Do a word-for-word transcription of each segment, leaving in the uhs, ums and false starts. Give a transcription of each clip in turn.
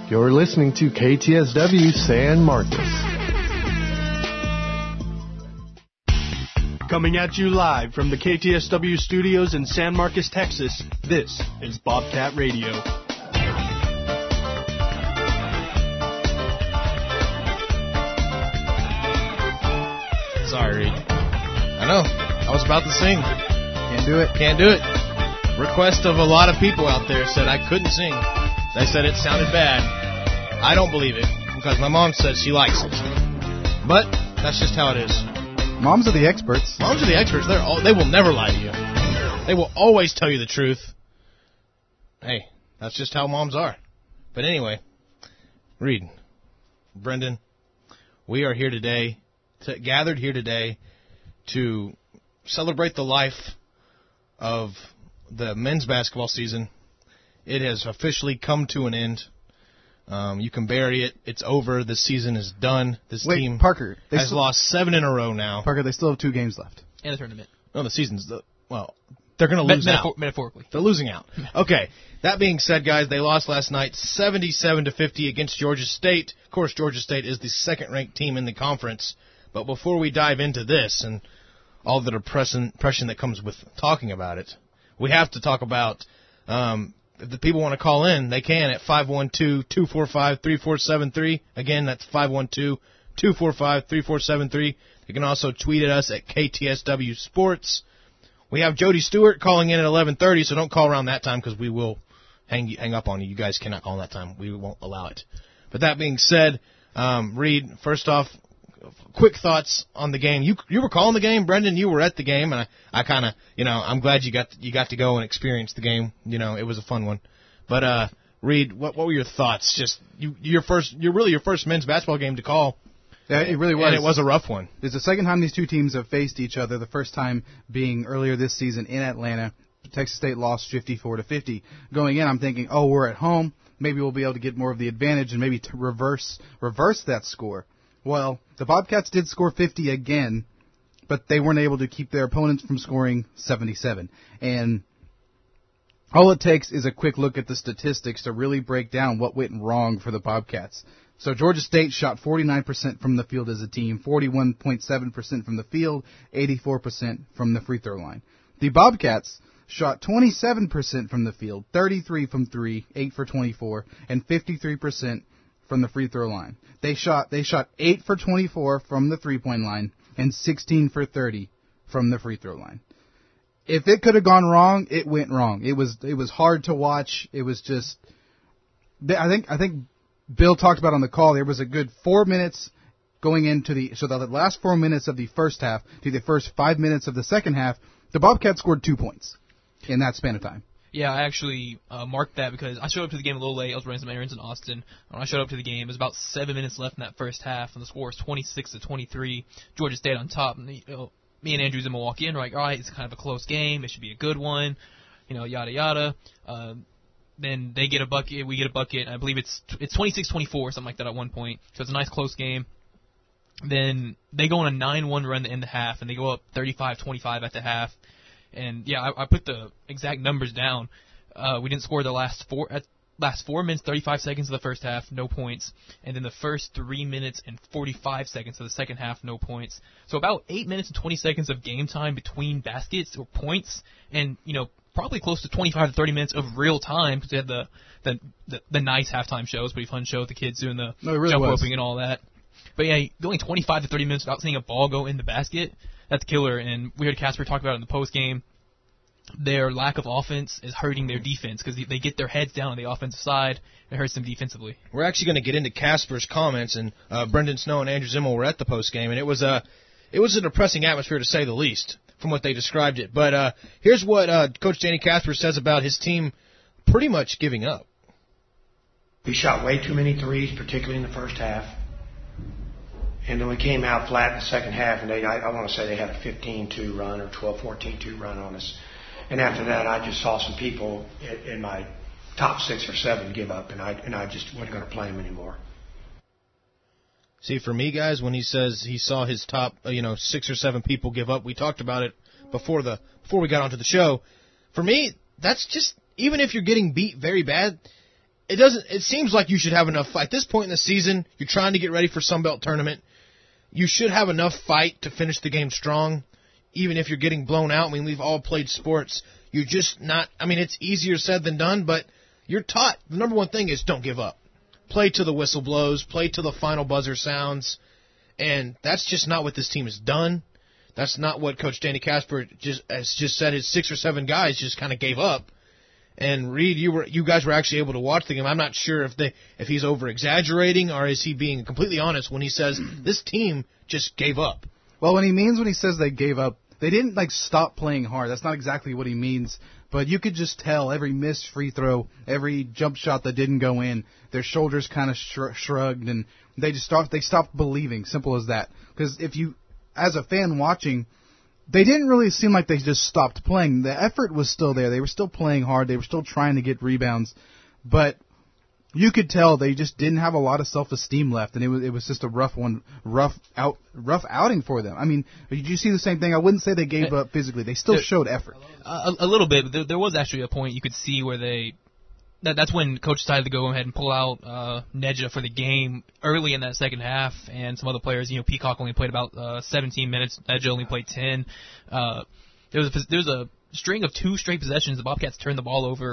You're listening to K T S W San Marcos. Coming at you live from the K T S W studios in San Marcos, Texas, this is Bobcat Radio. Sorry, Reed. I know. I was about to sing. Can't do it. Can't do it. Request of a lot of people out there said I couldn't sing. They said it sounded bad. I don't believe it because my mom said she likes it. But that's just how it is. Moms are the experts. Moms are the experts. They're all, they will never lie to you. They will always tell you the truth. Hey, that's just how moms are. But anyway, Reed, Brendan, we are here today, to, gathered here today to celebrate the life of the men's basketball season. It has officially come to an end. Um, you can bury it. It's over. This season is done. This Wait, team Parker, they has still, lost seven in a row now. Parker, they still have two games left. And the tournament. No, the season's, the, well, they're going to lose Metaphor- out. Metaphorically. They're losing out. Okay. That being said, guys, they lost last night seventy-seven to fifty against Georgia State. Of course, Georgia State is the second-ranked team in the conference. But before we dive into this and all the depression, depression that comes with talking about it, we have to talk about, um, if the people want to call in, they can at five one two, two four five, three four seven three. Again, that's five one two, two four five, three four seven three. You can also tweet at us at K T S W Sports. We have Jody Stewart calling in at eleven thirty, so don't call around that time because we will hang hang up on you. You guys cannot call that time. We won't allow it. But that being said, um, Reed, first off, quick thoughts on the game. You you were calling the game, Brendan. You were at the game, and I, I kind of, you know, I'm glad you got you got to go and experience the game. You know, it was a fun one. But uh, Reed, what what were your thoughts? Just you your first, you're really your first men's basketball game to call. Yeah, it really was. And it was a rough one. It's the second time these two teams have faced each other. The first time being earlier this season in Atlanta. Texas State lost fifty-four to fifty. Going in, I'm thinking, oh, we're at home. Maybe we'll be able to get more of the advantage and maybe to reverse reverse that score. Well, the Bobcats did score fifty again, but they weren't able to keep their opponents from scoring seventy-seven. And all it takes is a quick look at the statistics to really break down what went wrong for the Bobcats. So Georgia State shot forty-nine percent from the field as a team, forty-one point seven percent from the field, eighty-four percent from the free throw line. The Bobcats shot twenty-seven percent from the field, thirty-three from three, eight for twenty-four, and fifty-three percent from the free throw line. They shot they shot eight for twenty-four from the three-point line and sixteen for thirty from the free throw line. If it could have gone wrong, it went wrong. It was it was hard to watch. It was just I think I think Bill talked about on the call, there was a good four minutes going into the so the last four minutes of the first half to the first five minutes of the second half, the Bobcats scored two points in that span of time. Yeah, I actually uh, marked that because I showed up to the game a little late. I was running some errands in Austin. When I showed up to the game, it was about seven minutes left in that first half, and the score was twenty-six to twenty-three. Georgia State on top. And, you know, me and Andrews in Milwaukee in, we're like, all right, it's kind of a close game. It should be a good one. You know, yada yada. Uh, then they get a bucket, we get a bucket. I believe it's it's twenty-six twenty-four, something like that at one point. So it's a nice close game. Then they go on a nine one run in the half, and they go up thirty-five twenty-five at the half. And yeah, I, I put the exact numbers down. Uh, we didn't score the last four at last four minutes, thirty-five seconds of the first half, no points, and then the first three minutes and forty-five seconds of the second half, no points. So about eight minutes and twenty seconds of game time between baskets or points, and you know probably close to twenty-five to thirty minutes of real time because they had the the, the the nice halftime show. It was a pretty fun show with the kids doing the no, it really jump was. roping and all that. But yeah, going twenty-five to thirty minutes without seeing a ball go in the basket. That's killer, and we heard Casper talk about it in the post game. Their lack of offense is hurting their defense because they get their heads down on the offensive side. It hurts them defensively. We're actually going to get into Casper's comments, and uh, Brendan Snow and Andrew Zimmel were at the post game, and it was a it was a depressing atmosphere to say the least from what they described it. But uh, here's what uh, Coach Danny Casper says about his team pretty much giving up. We shot way too many threes, particularly in the first half. And then we came out flat in the second half, and they, I, I want to say they had a fifteen two run or twelve fourteen two run on us. And after that, I just saw some people in, in my top six or seven give up, and I and I just wasn't going to play them anymore. See, for me, guys, when he says he saw his top, uh, you know, six or seven people give up, we talked about it before the before we got onto the show. For me, that's just, even if you're getting beat very bad, it doesn't. It seems like you should have enough fight. At this point in the season, you're trying to get ready for Sun Belt tournament. You should have enough fight to finish the game strong, even if you're getting blown out. I mean, we've all played sports. You're just not. I mean, it's easier said than done, but you're taught. The number one thing is don't give up. Play till the whistle blows. Play till the final buzzer sounds. And that's just not what this team has done. That's not what Coach Danny Casper just has just said. His six or seven guys just kind of gave up. And Reed, you were you guys were actually able to watch the game. I'm not sure if they if he's over exaggerating or is he being completely honest when he says this team just gave up. Well, what he means when he says they gave up, they didn't like stop playing hard. That's not exactly what he means. But you could just tell every missed free throw, every jump shot that didn't go in, their shoulders kind of shr- shrugged, and they just stopped. They stopped believing. Simple as that. Because if you, as a fan watching, they didn't really seem like they just stopped playing. The effort was still there. They were still playing hard. They were still trying to get rebounds, but you could tell they just didn't have a lot of self-esteem left, and it was it was just a rough one, rough out, rough outing for them. I mean, did you see the same thing? I wouldn't say they gave up physically. They still showed effort. A, a little bit, but there, there was actually a point you could see where they. That, that's when Coach decided to go ahead and pull out uh, Neja for the game early in that second half, and some other players. You know, Peacock only played about uh, seventeen minutes. Neja only played ten. Uh, there was a, there was a string of two straight possessions. The Bobcats turned the ball over,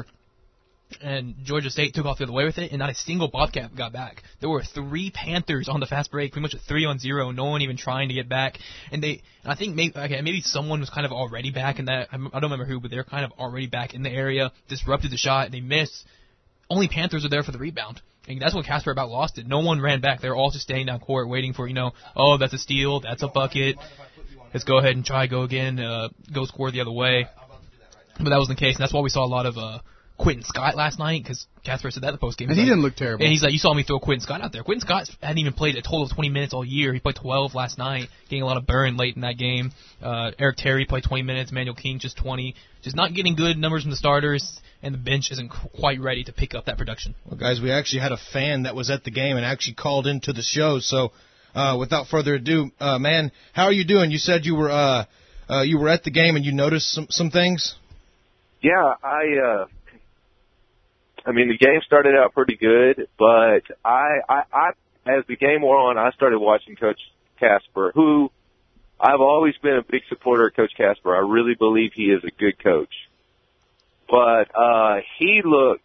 and Georgia State took off the other way with it, and not a single Bobcat got back. There were three Panthers on the fast break, pretty much a three on zero, no one even trying to get back. And they, and I think maybe, okay, maybe someone was kind of already back in that. I don't remember who, but they're kind of already back in the area. Disrupted the shot, they missed. Only Panthers were there for the rebound. And that's when Casper about lost it. No one ran back. They were all just staying down court waiting for, you know, oh, that's a steal, that's a bucket. Let's go ahead and try, go again, uh, go score the other way. But that wasn't the case, and that's why we saw a lot of uh, Quentin Scott last night, because Casper said that in the postgame. And he like, didn't look terrible. And he's like, you saw me throw Quentin Scott out there. Quentin Scott hadn't even played a total of twenty minutes all year. He played twelve last night, getting a lot of burn late in that game. Uh, Eric Terry played twenty minutes, Manuel King just twenty. Just not getting good numbers from the starters, and the bench isn't quite ready to pick up that production. Well, guys, we actually had a fan that was at the game and actually called into the show. So, uh, without further ado, uh, man, how are you doing? You said you were uh, uh, you were at the game and you noticed some some things. Yeah, I. Uh, I mean, the game started out pretty good, but I, I, I, as the game wore on, I started watching Coach Casper, who I've always been a big supporter of Coach Casper. I really believe he is a good coach. But uh, he looked,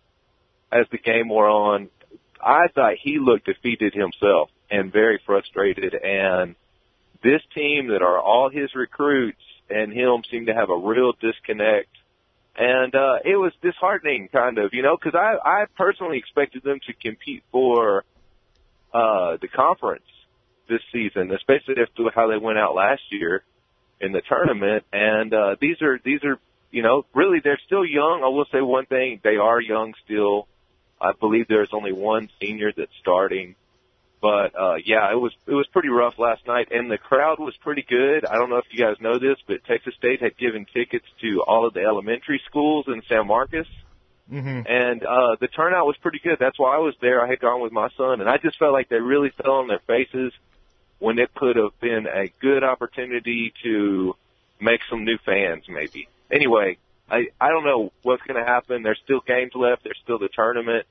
as the game wore on, I thought he looked defeated himself and very frustrated. And this team that are all his recruits and him seem to have a real disconnect. And uh, it was disheartening, kind of, you know, because I, I personally expected them to compete for uh, the conference this season, especially after how they went out last year in the tournament. And uh, these are these are, you know, really they're still young. I will say one thing: they are young still. I believe there's only one senior that's starting. But uh, yeah, it was it was pretty rough last night, and the crowd was pretty good. I don't know if you guys know this, but Texas State had given tickets to all of the elementary schools in San Marcos, Mm-hmm. and uh, the turnout was pretty good. That's why I was there. I had gone with my son, and I just felt like they really fell on their faces when it could have been a good opportunity to make some new fans, maybe. Anyway, I I don't know what's going to happen. There's still games left. There's still the tournament.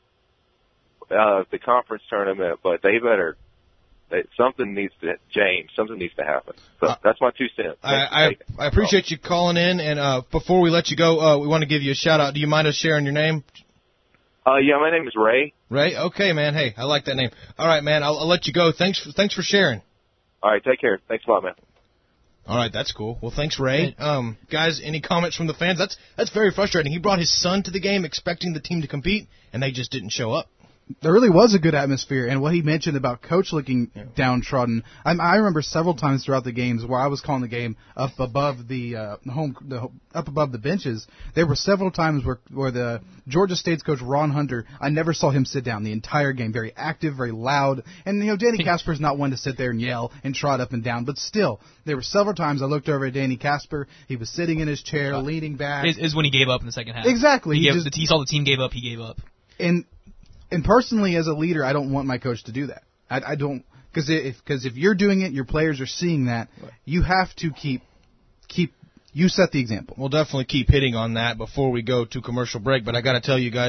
Uh, the conference tournament, but they better, they, something needs to change. Something needs to happen. So uh, that's my two cents. I, I, I appreciate you calling in, and uh, before we let you go, uh, we want to give you a shout-out. Do you mind us sharing your name? Uh, yeah, my name is Ray. Ray? Okay, man. Hey, I like that name. All right, man, I'll, I'll let you go. Thanks for, thanks for sharing. All right, take care. Thanks a lot, man. All right, that's cool. Well, thanks, Ray. Um, guys, any comments from the fans? That's that's very frustrating. He brought his son to the game expecting the team to compete, and they just didn't show up. There really was a good atmosphere, and what he mentioned about Coach looking yeah. downtrodden, I, I remember several times throughout the games where I was calling the game up above the uh, home, the, up above the benches. There were several times where where the Georgia State's coach Ron Hunter, I never saw him sit down the entire game. Very active, very loud, and you know Danny Casper's not one to sit there and yell and trot up and down, but still, there were several times I looked over at Danny Casper. He was sitting in his chair, uh, leaning back. Is, is when he gave up in the second half. Exactly. He, he, gave, just, he saw the team gave up. He gave up. And. And personally, as a leader, I don't want my coach to do that. I, I don't, because if because if you're doing it, your players are seeing that. Right. You have to keep keep. You set the example. We'll definitely keep hitting on that before we go to commercial break. But I got to tell you guys,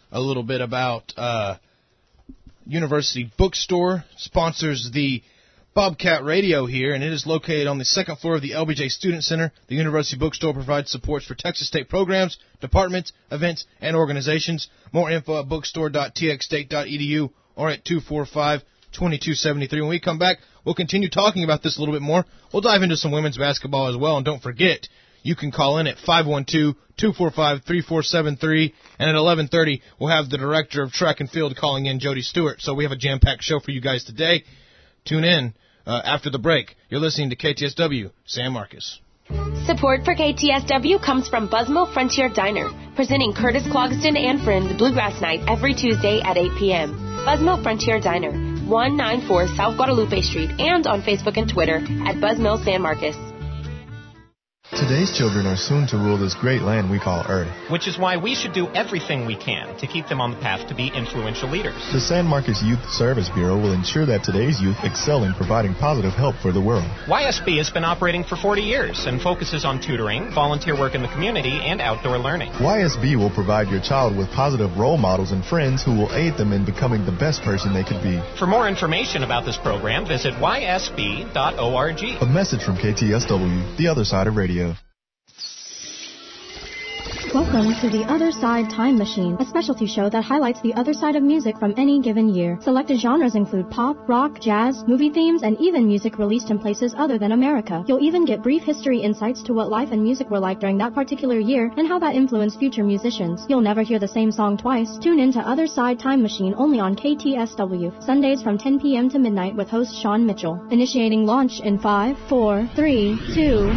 a little bit about uh, University Bookstore. Sponsors the Bobcat Radio here, and it is located on the second floor of the L B J Student Center. The University Bookstore provides supports for Texas State programs, departments, events, and organizations. More info at bookstore dot t x state dot e d u or at two four five, two two seven three. When we come back, we'll continue talking about this a little bit more. We'll dive into some women's basketball as well, and don't forget, you can call in at five one two, two four five, three four seven three, and at eleven thirty, we'll have the director of track and field calling in, Jody Stewart. So we have a jam-packed show for you guys today. Tune in uh, after the break. You're listening to K T S W, San Marcos. Support for K T S W comes from Buzzmill Frontier Diner, presenting Curtis Clogston and Friends Bluegrass Night every Tuesday at eight p.m. Buzzmill Frontier Diner, one ninety-four South Guadalupe Street, and on Facebook and Twitter at Buzzmill San Marcos. Today's children are soon to rule this great land we call Earth. Which is why we should do everything we can to keep them on the path to be influential leaders. The San Marcos Youth Service Bureau will ensure that today's youth excel in providing positive help for the world. Y S B has been operating for forty years and focuses on tutoring, volunteer work in the community, and outdoor learning. Y S B will provide your child with positive role models and friends who will aid them in becoming the best person they could be. For more information about this program, visit y s b dot org. A message from K T S W, the other side of radio. Welcome to The Other Side Time Machine, a specialty show that highlights the other side of music from any given year. Selected genres include pop, rock, jazz, movie themes, and even music released in places other than America. You'll even get brief history insights to what life and music were like during that particular year and how that influenced future musicians. You'll never hear the same song twice. Tune in to Other Side Time Machine only on K T S W, Sundays from ten p.m. to midnight with host Sean Mitchell. Initiating launch in five, four, three, two...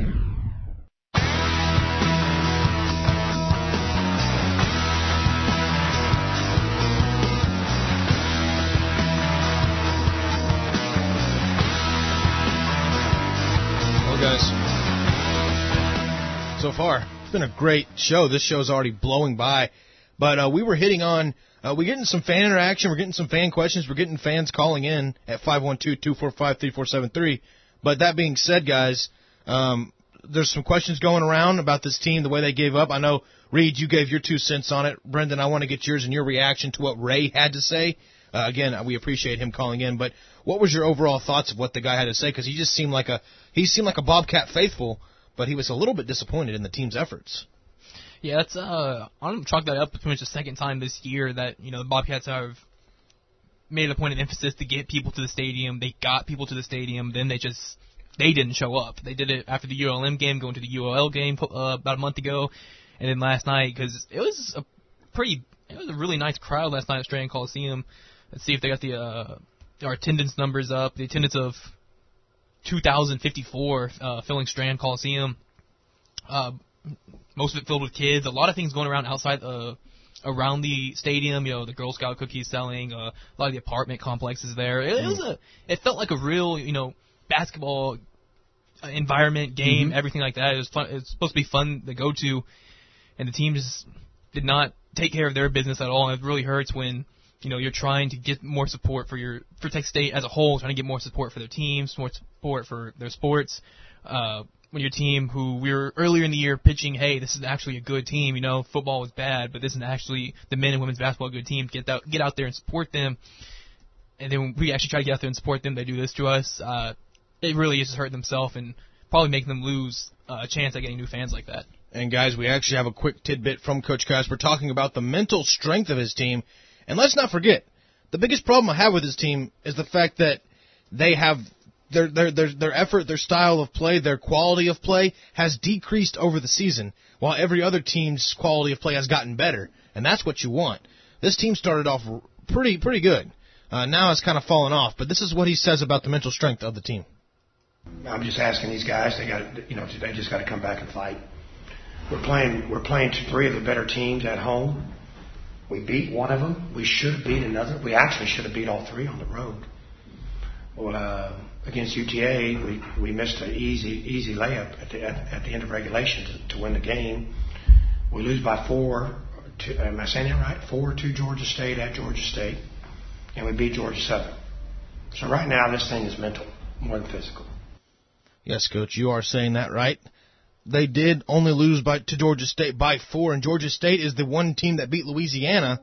So far, it's been a great show. This show's already blowing by, but uh, we were hitting on, uh, we're getting some fan interaction, we're getting some fan questions, we're getting fans calling in at five one two, two four five, three four seven three. But that being said, guys, um, there's some questions going around about this team, the way they gave up. I know, Reed, you gave your two cents on it. Brendan, I want to get yours and your reaction to what Ray had to say. Uh, again, we appreciate him calling in, but what was your overall thoughts of what the guy had to say? Because he just seemed like a he seemed like a Bobcat faithful, but he was a little bit disappointed in the team's efforts. Yeah, that's uh, I'm gonna chalk that up pretty much the second time this year that you know the Bobcats have made it a point of emphasis to get people to the stadium. They got people to the stadium, then they just they didn't show up. They did it after the U L M game, going to the U O L game uh, about a month ago, and then last night because it was a pretty it was a really nice crowd last night at Strand Coliseum. Let's see if they got the uh, our attendance numbers up. The attendance of two thousand fifty-four uh, filling Strand Coliseum. Uh, most of it filled with kids. A lot of things going around outside uh, around the stadium. You know, the Girl Scout cookies selling. Uh, a lot of the apartment complexes there. It, it was a. It felt like a real, you know, basketball environment, game, mm-hmm. everything like that. It was fun. It was supposed to be fun to go to, and the team just did not take care of their business at all. And it really hurts when you know you're trying to get more support for your for Texas State as a whole, trying to get more support for their teams, more support for their sports. Uh, when your team, who we were earlier in the year pitching, hey, this is actually a good team. You know, football was bad, but this is actually the men and women's basketball good team. Get out, get out there and support them. And then when we actually try to get out there and support them, they do this to us. Uh, it really is just hurting themselves and probably making them lose uh, a chance at getting new fans like that. And guys, we actually have a quick tidbit from Coach Casper talking about the mental strength of his team. And let's not forget, the biggest problem I have with his team is the fact that they have their their their their effort, their style of play, their quality of play has decreased over the season, while every other team's quality of play has gotten better. And that's what you want. This team started off pretty pretty good. Uh, now it's kind of fallen off. But this is what he says about the mental strength of the team. I'm just asking these guys. They got you know they just got to come back and fight. We're playing we're playing two, three of the better teams at home. We beat one of them. We should have beat another. We actually should have beat all three on the road. Well, uh, against U T A, we, we missed an easy easy layup at the at, at the end of regulation to, to win the game. We lose by four. To, am I saying that right? Four to Georgia State at Georgia State, and we beat Georgia seven. So right now, this thing is mental more than physical. Yes, Coach, you are saying that right. they did only lose by to Georgia State by four, and Georgia State is the one team that beat Louisiana,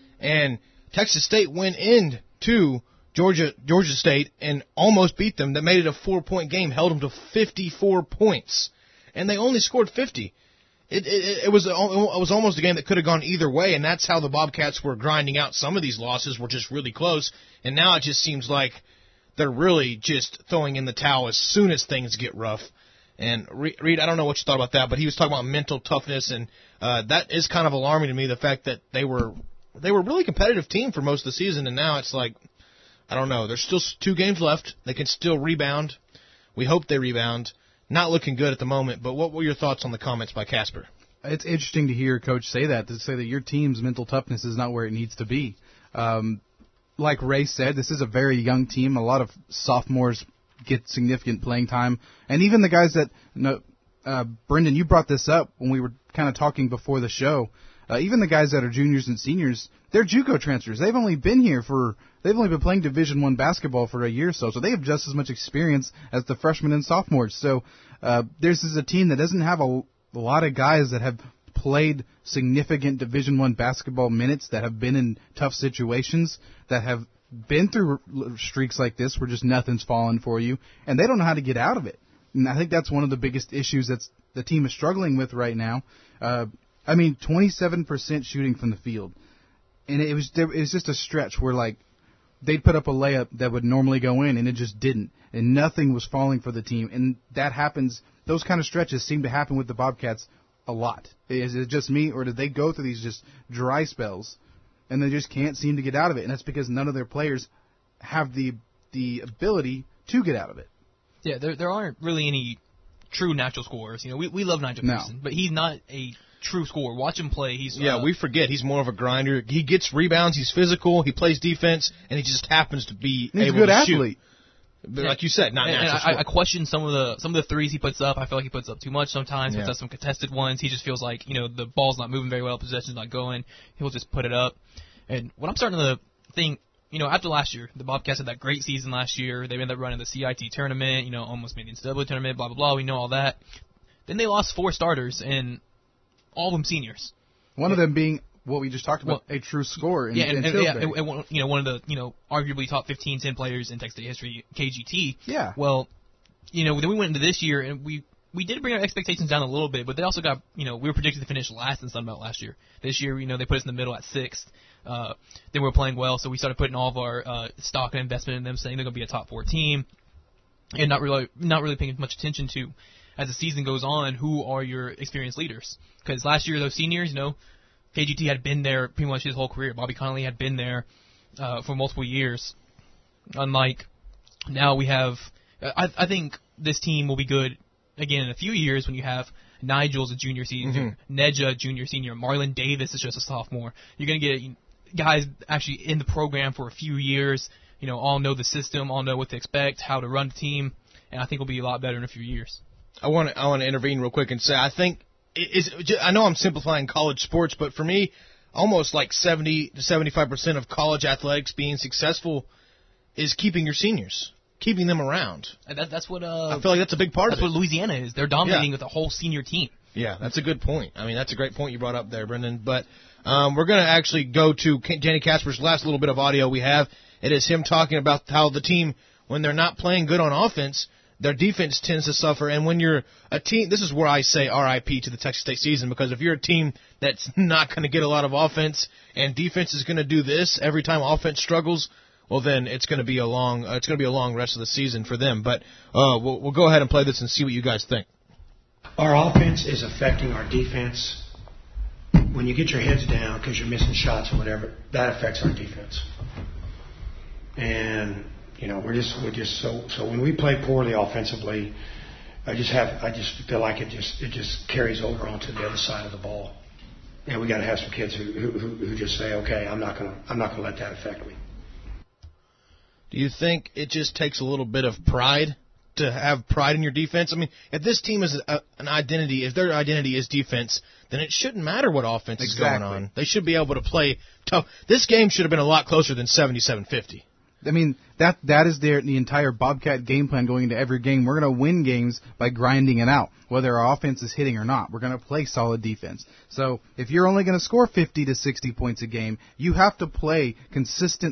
and Texas State went into Georgia Georgia State and almost beat them. That made it a four-point game, held them to fifty-four points, and they only scored fifty. It, it, it was it was almost a game that could have gone either way, and that's how the Bobcats were grinding out some of these losses, were just really close, and now it just seems like they're really just throwing in the towel as soon as things get rough. And Reed, I don't know what you thought about that, but he was talking about mental toughness, and uh, that is kind of alarming to me, the fact that they were they were a really competitive team for most of the season, and now it's like, I don't know, there's still two games left. They can still rebound. We hope they rebound. Not looking good at the moment, but what were your thoughts on the comments by Casper? It's interesting to hear Coach say that, to say that your team's mental toughness is not where it needs to be. Um, like Ray said, this is a very young team. A lot of sophomores get significant playing time. And even the guys that, you know, uh, Brendan, you brought this up when we were kind of talking before the show. Uh, even the guys that are juniors and seniors, they're JUCO transfers. They've only been here for, they've only been playing Division One basketball for a year or so, so they have just as much experience as the freshmen and sophomores. So uh, this is a team that doesn't have a, a lot of guys that have played significant Division One basketball minutes, that have been in tough situations, that have been through streaks like this where just nothing's fallen for you, and they don't know how to get out of it. And I think that's one of the biggest issues that the team is struggling with right now. Uh, I mean, twenty-seven percent shooting from the field. And it was, there, it was just a stretch where, like, they'd put up a layup that would normally go in, and it just didn't. And nothing was falling for the team. And that happens, those kind of stretches seem to happen with the Bobcats a lot. Is it just me, or did they go through these just dry spells, and they just can't seem to get out of it? And that's because none of their players have the the ability to get out of it. Yeah, there there aren't really any true natural scorers. You know, we we love Nigel No. Pearson, but he's not a true scorer. Watch him play. He's Yeah, uh, we forget he's more of a grinder. He gets rebounds, he's physical, he plays defense, and he just happens to be He's a able good to athlete. shoot. But like you said, not and, and natural I, I question some of the some of the threes he puts up. I feel like he puts up too much sometimes. Puts Yeah. up some contested ones. He just feels like, you know, the ball's not moving very well, possession's not going. He'll just put it up. And what I'm starting to think, you know, after last year, the Bobcats had that great season last year. They ended up running the C I T tournament, you know, almost made the N C double A tournament, blah, blah, blah. We know all that. Then they lost four starters, and all of them seniors. One of them being what we just talked about, Well, a true scorer in, yeah, and, in and, yeah, Pillsbury. and, and one- you know, one of the, you know, arguably top fifteen, ten players in Texas State history, K G T. Yeah. Well, you know, then we went into this year, and we we did bring our expectations down a little bit, but they also got, you know, we were predicted to finish last in Sun Belt last year. This year, you know, they put us in the middle at sixth. Uh, they were playing well, so we started putting all of our uh, stock and investment in them, saying they're going to be a top four team, and not really not really paying much attention to, as the season goes on, who are your experienced leaders. Because last year, those seniors, you know, K G T had been there pretty much his whole career. Bobby Connolly had been there uh, for multiple years. Unlike now, we have. I, I think this team will be good again in a few years when you have Nigel's a junior senior, mm-hmm. Neja junior senior, Marlon Davis is just a sophomore. You're going to get guys actually in the program for a few years. You know, all know the system, all know what to expect, how to run the team, and I think we'll be a lot better in a few years. I want to I want to intervene real quick and say I think is I know I'm simplifying college sports, but for me, almost like seventy to seventy-five percent of college athletics being successful is keeping your seniors, keeping them around. And that, that's what uh, I feel like that's a big part that's of it. what Louisiana is. They're dominating Yeah. with a whole senior team. Yeah, that's a good point. I mean, that's a great point you brought up there, Brendan. But um, we're going to actually go to Jenny Casper's last little bit of audio we have. It is him talking about how the team, when they're not playing good on offense, their defense tends to suffer. And when you're a team, this is where I say R I P to the Texas State season, because if you're a team that's not going to get a lot of offense and defense is going to do this every time offense struggles, well, then it's going to be a long, uh, it's going to be a long rest of the season for them. But uh, we'll, we'll go ahead and play this and see what you guys think. Our offense is affecting our defense. When you get your heads down because you're missing shots or whatever, that affects our defense. And you know, we're just we're just so so when we play poorly offensively, I just have I just feel like it just it just carries over onto the other side of the ball. And we got to have some kids who, who who just say, okay, I'm not gonna I'm not gonna let that affect me. Do you think it just takes a little bit of pride to have pride in your defense? I mean, if this team is a, an identity, if their identity is defense, then it shouldn't matter what offense Exactly. is going on. They should be able to play tough. This game should have been a lot closer than seventy-seven fifty. I mean, that that is their the entire Bobcat game plan going into every game. We're going to win games by grinding it out, whether our offense is hitting or not. We're going to play solid defense. So if you're only going to score fifty to sixty points a game, you have to play consistent,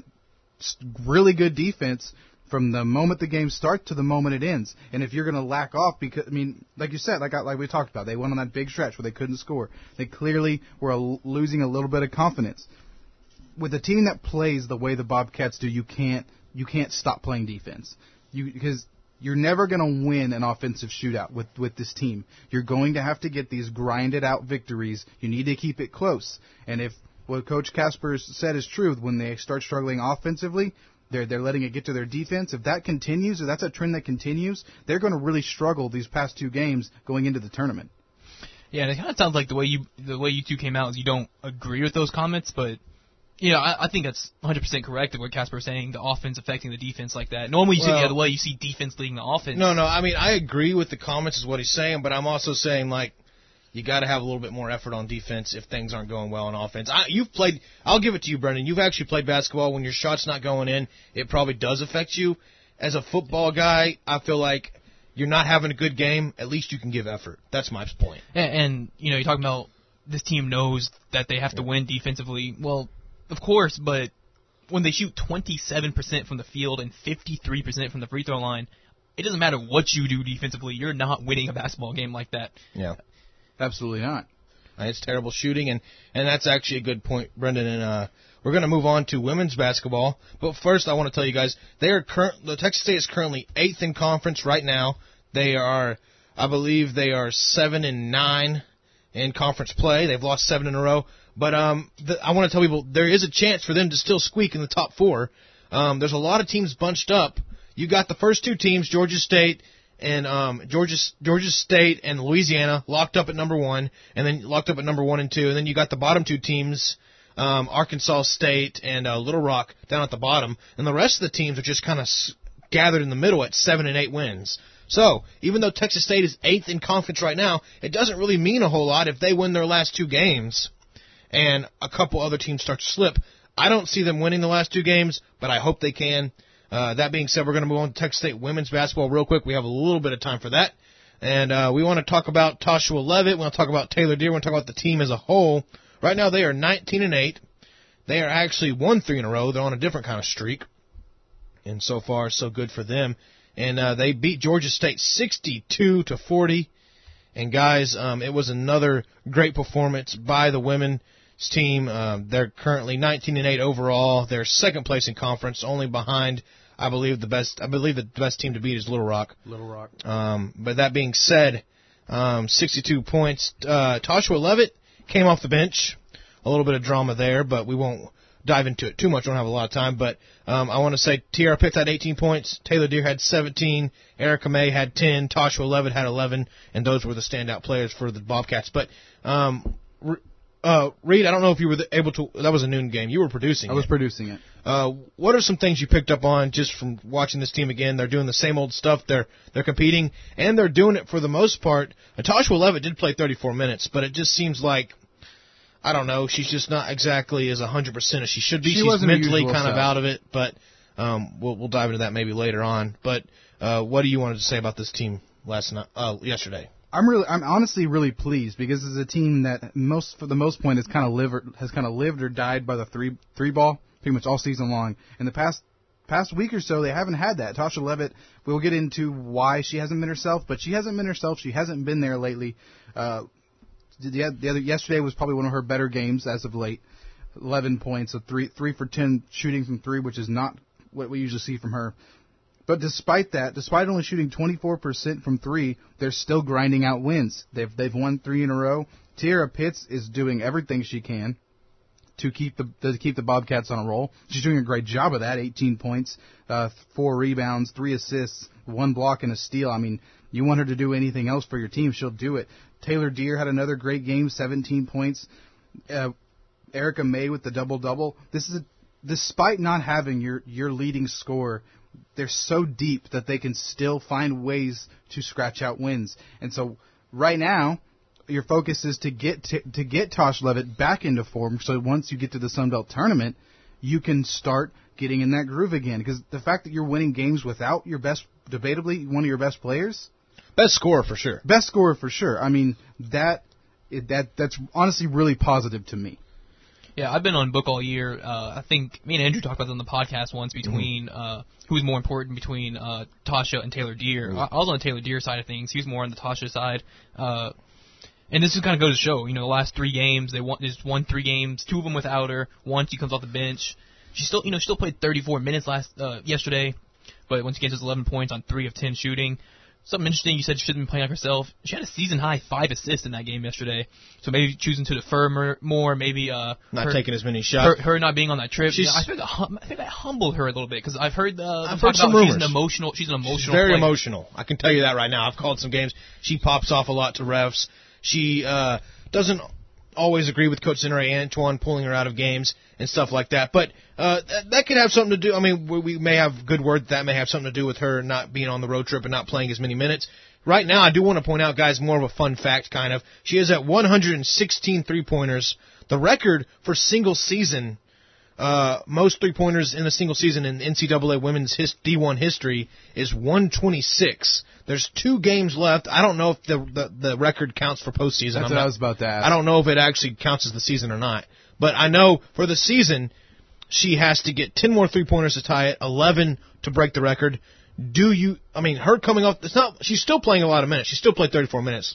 really good defense from the moment the game starts to the moment it ends. And if you're going to lack off, because I mean, like you said, like I, like we talked about, they went on that big stretch where they couldn't score. They clearly were a, losing a little bit of confidence. With a team that plays the way the Bobcats do, you can't you can't stop playing defense. You because you're never going to win an offensive shootout with with this team. You're going to have to get these grinded out victories. You need to keep it close. And if what Coach Casper said is true, when they start struggling offensively, they're they're letting it get to their defense. If that continues, or that's a trend that continues, they're going to really struggle these past two games going into the tournament. Yeah, and it kind of sounds like the way you the way you two came out is you don't agree with those comments, but. Yeah, I, I think that's one hundred percent correct what Casper is saying, the offense affecting the defense like that. Normally you see well, it the other way, you see defense leading the offense. No, no, I mean, I agree with the comments is what he's saying, but I'm also saying, like, you got to have a little bit more effort on defense if things aren't going well on offense. I, you've played, I'll give it to you, Brendan, you've actually played basketball. When your shot's not going in, it probably does affect you. As a football guy, I feel like you're not having a good game, at least you can give effort. That's my point. And, and you know, you're talking about this team knows that they have to win defensively. Well, of course, but when they shoot twenty-seven percent from the field and fifty-three percent from the free throw line, it doesn't matter what you do defensively. You're not winning a basketball game like that. Yeah. Absolutely not. It's terrible shooting, and, and that's actually a good point, Brendan. And uh, we're going to move on to women's basketball. But first, I want to tell you guys, they are current. The Texas State is currently eighth in conference right now. They are, I believe, they are seven and nine in conference play. They've lost seven in a row. But um, the, I want to tell people there is a chance for them to still squeak in the top four. Um, there's a lot of teams bunched up. You got the first two teams, Georgia State and um, Georgia Georgia State and Louisiana, locked up at number one, and then locked up at number one and two. And then you got the bottom two teams, um, Arkansas State and uh, Little Rock, down at the bottom. And the rest of the teams are just kind of s- gathered in the middle at seven and eight wins. So even though Texas State is eighth in conference right now, it doesn't really mean a whole lot if they win their last two games and a couple other teams start to slip. I don't see them winning the last two games, but I hope they can. Uh, that being said, we're going to move on to Texas State women's basketball real quick. We have a little bit of time for that. And uh, we want to talk about Toshua Leavitt. We want to talk about Taylor Deere. We want to talk about the team as a whole. Right now they are nineteen and eight. They are actually won three in a row. They're on a different kind of streak. And so far, so good for them. And uh, they beat Georgia State sixty-two to forty. And guys, um, it was another great performance by the women's team. Um, they're currently nineteen and eight overall. They're second place in conference, only behind, I believe the best. I believe the best team to beat is Little Rock. Little Rock. Um, but that being said, um, sixty-two points. Uh, Toshua Leavitt came off the bench. A little bit of drama there, but we won't dive into it too much. We don't have a lot of time. But um, I want to say Tiara Pitt had eighteen points. Taylor Deere had seventeen. Erica May had ten. Toshua Leavitt had eleven. And those were the standout players for the Bobcats. But um, uh, Reed, I don't know if you were able to. That was a noon game. You were producing. I was it. producing it. Uh, what are some things you picked up on just from watching this team again? They're doing the same old stuff. They're they're competing, and they're doing it for the most part. Toshua Leavitt did play thirty-four minutes, but it just seems like, I don't know, she's just not exactly as one hundred percent as she should be. She She's mentally kind of out of it, but um, we'll we'll dive into that maybe later on. But uh, what do you want to say about this team last night, uh, yesterday? I'm really, I'm honestly really pleased because it's a team that most, for the most point, has kind of lived, or, has kind of lived or died by the three three ball pretty much all season long. In the past past week or so, they haven't had that. Toshua Leavitt, we'll get into why she hasn't been herself, but she hasn't been herself. She hasn't been there lately. Uh, the, the other yesterday was probably one of her better games as of late. Eleven points, so three three for ten shooting from three, which is not what we usually see from her. But despite that, despite only shooting twenty-four percent from three, they're still grinding out wins. They've they've won three in a row. Tiara Pitts is doing everything she can to keep the to keep the Bobcats on a roll. She's doing a great job of that. eighteen points, uh, four rebounds, three assists, one block and a steal. I mean, you want her to do anything else for your team, she'll do it. Taylor Deere had another great game, seventeen points. Uh, Erica May with the double-double. This is a, despite not having your your leading scorer, they're so deep that they can still find ways to scratch out wins. And so right now, your focus is to get to, to get Tosh Leavitt back into form. So once you get to the Sun Belt tournament, you can start getting in that groove again. Because the fact that you're winning games without your best, debatably, one of your best players. Best scorer for sure. Best scorer for sure. I mean, that it, that that's honestly really positive to me. Yeah, I've been on Book all year. Uh, I think me and Andrew talked about it on the podcast once between mm-hmm. uh, who's more important between uh, Tasha and Taylor Deere. Mm-hmm. I, I was on the Taylor Deere side of things. He was more on the Tasha side. Uh, and this is kind of goes to show, you know, the last three games, they won, just won three games, two of them without her. One, she comes off the bench. She still, you know, she still played thirty-four minutes last uh, yesterday, but once again, just eleven points on three of ten shooting. Something interesting, you said she shouldn't be playing like herself. She had a season-high five assists in that game yesterday. So maybe choosing to defer more, maybe... Uh, not her, taking as many shots. Her, her not being on that trip. She's, yeah, I, think that, hum, I think that humbled her a little bit, because I've heard, uh, I've heard some about rumors. She's an emotional, she's an emotional she's very player. emotional. I can tell you that right now. I've called some games. She pops off a lot to refs. She uh, doesn't always agree with Coach Zenere Antoine pulling her out of games and stuff like that. But uh, that, that could have something to do... I mean, we, we may have good word that may have something to do with her not being on the road trip and not playing as many minutes. Right now, I do want to point out, guys, more of a fun fact, kind of. She is at one hundred sixteen three-pointers. The record for single season, uh, most three-pointers in a single season in N C double A women's his, D one history is one twenty-six. There's two games left. I don't know if the the, the record counts for postseason. That's I'm what not, I was about to ask. I don't know if it actually counts as the season or not. But I know for the season, she has to get ten more three-pointers to tie it, eleven to break the record. Do you, I mean, her coming off, it's not, she's still playing a lot of minutes. She still played thirty-four minutes.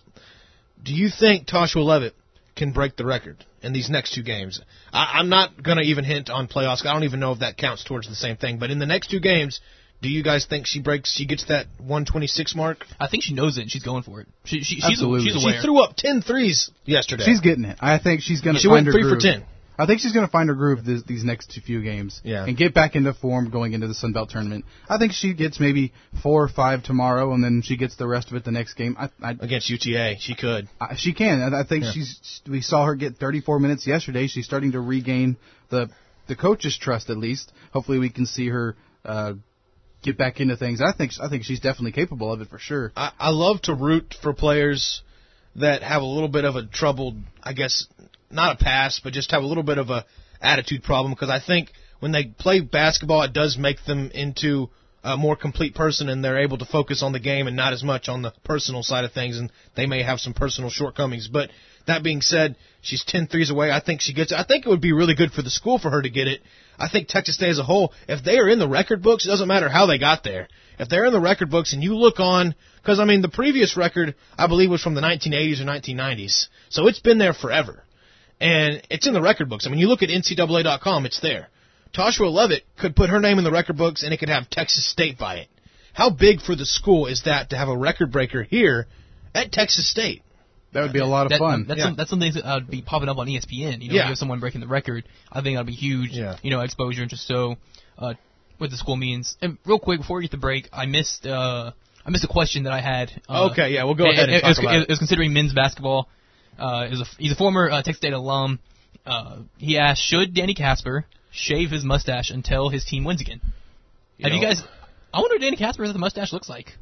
Do you think Tasha Levitt can break the record in these next two games? I, I'm not going to even hint on playoffs. I don't even know if that counts towards the same thing. But in the next two games, do you guys think she breaks, she gets that one twenty-six mark? I think she knows it and she's going for it. She, she, she's, Absolutely. she's aware. She threw up ten threes yesterday. She's getting it. I think she's going to she find went her three groove. for ten. I think she's going to find her groove this, these next few games yeah. and get back into form going into the Sun Belt tournament. I think she gets maybe four or five tomorrow, and then she gets the rest of it the next game. I, I, Against U T A, she could. I, she can. I, I think yeah. she's. We saw her get thirty-four minutes yesterday. She's starting to regain the the coach's trust at least. Hopefully, we can see her uh, get back into things. I think I think she's definitely capable of it for sure. I, I love to root for players that have a little bit of a troubled, I guess, not a past, but just have a little bit of a attitude problem, because I think when they play basketball, it does make them into a more complete person, and they're able to focus on the game and not as much on the personal side of things, and they may have some personal shortcomings. But that being said, she's ten threes away. I think she gets it. I think it would be really good for the school for her to get it. I think Texas State as a whole, if they are in the record books, it doesn't matter how they got there. If they're in the record books and you look on, because, I mean, the previous record, I believe, was from the nineteen eighties or nineteen nineties, so it's been there forever. And it's in the record books. I mean, you look at N C double A dot com, it's there. Tasha Levitt could put her name in the record books, and it could have Texas State by it. How big for the school is that to have a record breaker here at Texas State? That would be a lot of that, fun. That's, yeah. some, that's something that would be popping up on E S P N. You know, yeah. you have someone breaking the record. I think that would be huge. Yeah. You know, exposure and just so uh, what the school means. And real quick before we get the break, I missed uh, I missed a question that I had. Uh, okay, yeah, we'll go ahead and it, talk it was, about it. It was considering men's basketball. Uh, it was a, he's a former uh, Texas State alum. Uh, he asked, should Danny Casper shave his mustache until his team wins again? You Have know, you guys? I wonder what Danny Casper's mustache looks like.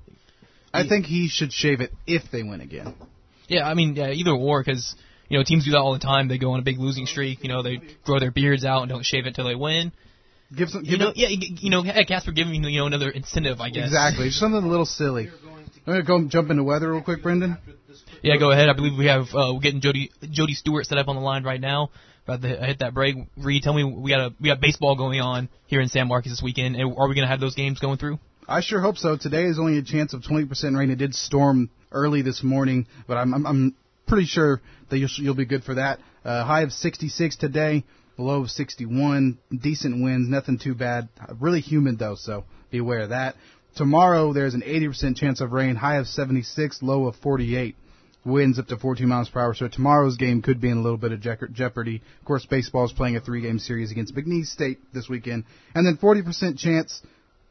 I think he should shave it if they win again. Yeah, I mean, yeah, either or, because you know teams do that all the time. They go on a big losing streak. You know, they grow their beards out and don't shave it until they win. Give some, give you know, it, yeah, you know, Casper giving you know another incentive, I guess. Exactly, just something a little silly. I'm gonna go jump into weather real quick, Brendan. Yeah, go ahead. I believe we have uh, we're getting Jody Jody Stewart set up on the line right now. About to hit that break. Reed, tell me we got a we got baseball going on here in San Marcos this weekend. Are we gonna have those games going through? I sure hope so. Today is only a chance of twenty percent rain. It did storm early this morning, but I'm I'm, I'm pretty sure that you'll, you'll be good for that. Uh, high of sixty-six today, low of sixty-one. Decent winds, nothing too bad. Really humid though, so be aware of that. Tomorrow there's an eighty percent chance of rain. High of seventy-six, low of forty-eight. Winds up to fourteen miles per hour. So tomorrow's game could be in a little bit of jeopardy. Of course, baseball is playing a three-game series against McNeese State this weekend, and then forty percent chance.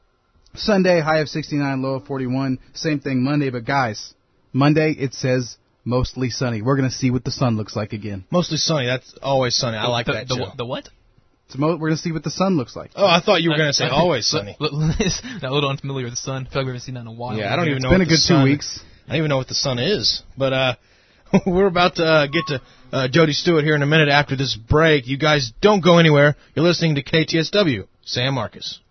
Sunday, high of sixty-nine, low of forty-one. Same thing Monday, but guys, Monday it says mostly sunny. We're going to see what the sun looks like again. Mostly sunny. That's always sunny. I like the, that the, show. The what? So mo- we're going to see what the sun looks like. Oh, I thought you were going to say I, always sunny. That a little unfamiliar with the sun. I feel like we haven't seen that in a while. Yeah, I don't even it's know. It's been what a good sun, two weeks. I don't even know what the sun is. But uh, We're about to uh, get to uh, Jody Stewart here in a minute after this break. You guys don't go anywhere. You're listening to K T S W, San Marcos.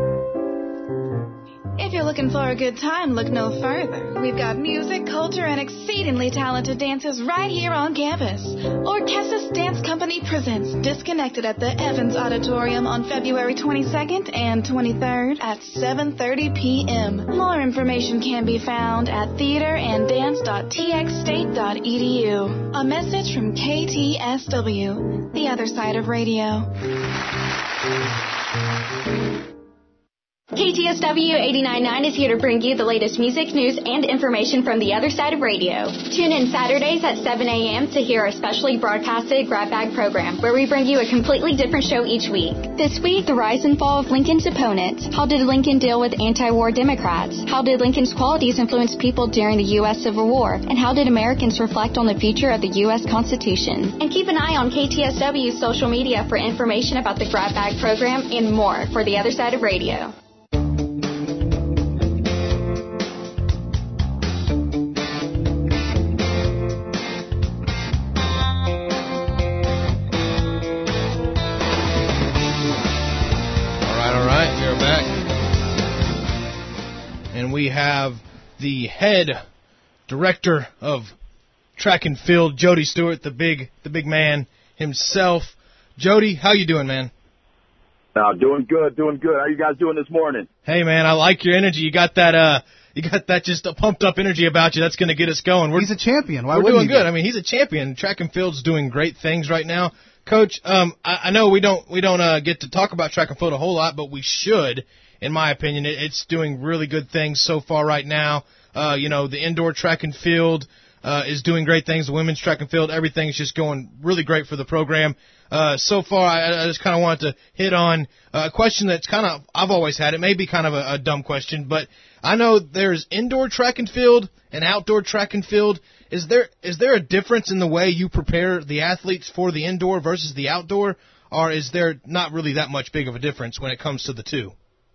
If you're looking for a good time, look no further. We've got music, culture, and exceedingly talented dancers right here on campus. Orchestus Dance Company presents Disconnected at the Evans Auditorium on February twenty-second and twenty-third at seven thirty p.m. More information can be found at theater and dance dot t x state dot e d u. A message from K T S W, the other side of radio. K T S W eighty-nine point nine is here to bring you the latest music, news, and information from the other side of radio. Tune in Saturdays at seven a.m. to hear our specially broadcasted Grab Bag program, where we bring you a completely different show each week. This week, the rise and fall of Lincoln's opponents. How did Lincoln deal with anti-war Democrats? How did Lincoln's qualities influence people during the U S Civil War? And how did Americans reflect on the future of the U S Constitution? And keep an eye on K T S W's social media for information about the Grab Bag program and more for the other side of radio. We have the head director of track and field, Jody Stewart, the big the big man himself. Jody, how you doing, man? Uh, doing good, doing good. How you guys doing this morning? Hey, man, I like your energy. You got that uh, you got that just a pumped up energy about you. That's going to get us going. We're, he's a champion. Why we're wouldn't doing he good. be? I mean, he's a champion. Track and field's doing great things right now. Coach, um, I, I know we don't we don't uh, get to talk about track and field a whole lot, but we should. In my opinion, it, it's doing really good things so far right now. Uh, you know, the indoor track and field uh, is doing great things. The women's track and field, everything's just going really great for the program. Uh, so far, I, I just kind of wanted to hit on a question that's kind of I've always had. It may be kind of a, a dumb question, but I know there's indoor track and field and outdoor track and field. Is there is there a difference in the way you prepare the athletes for the indoor versus the outdoor, or is there not really that much big of a difference when it comes to the two?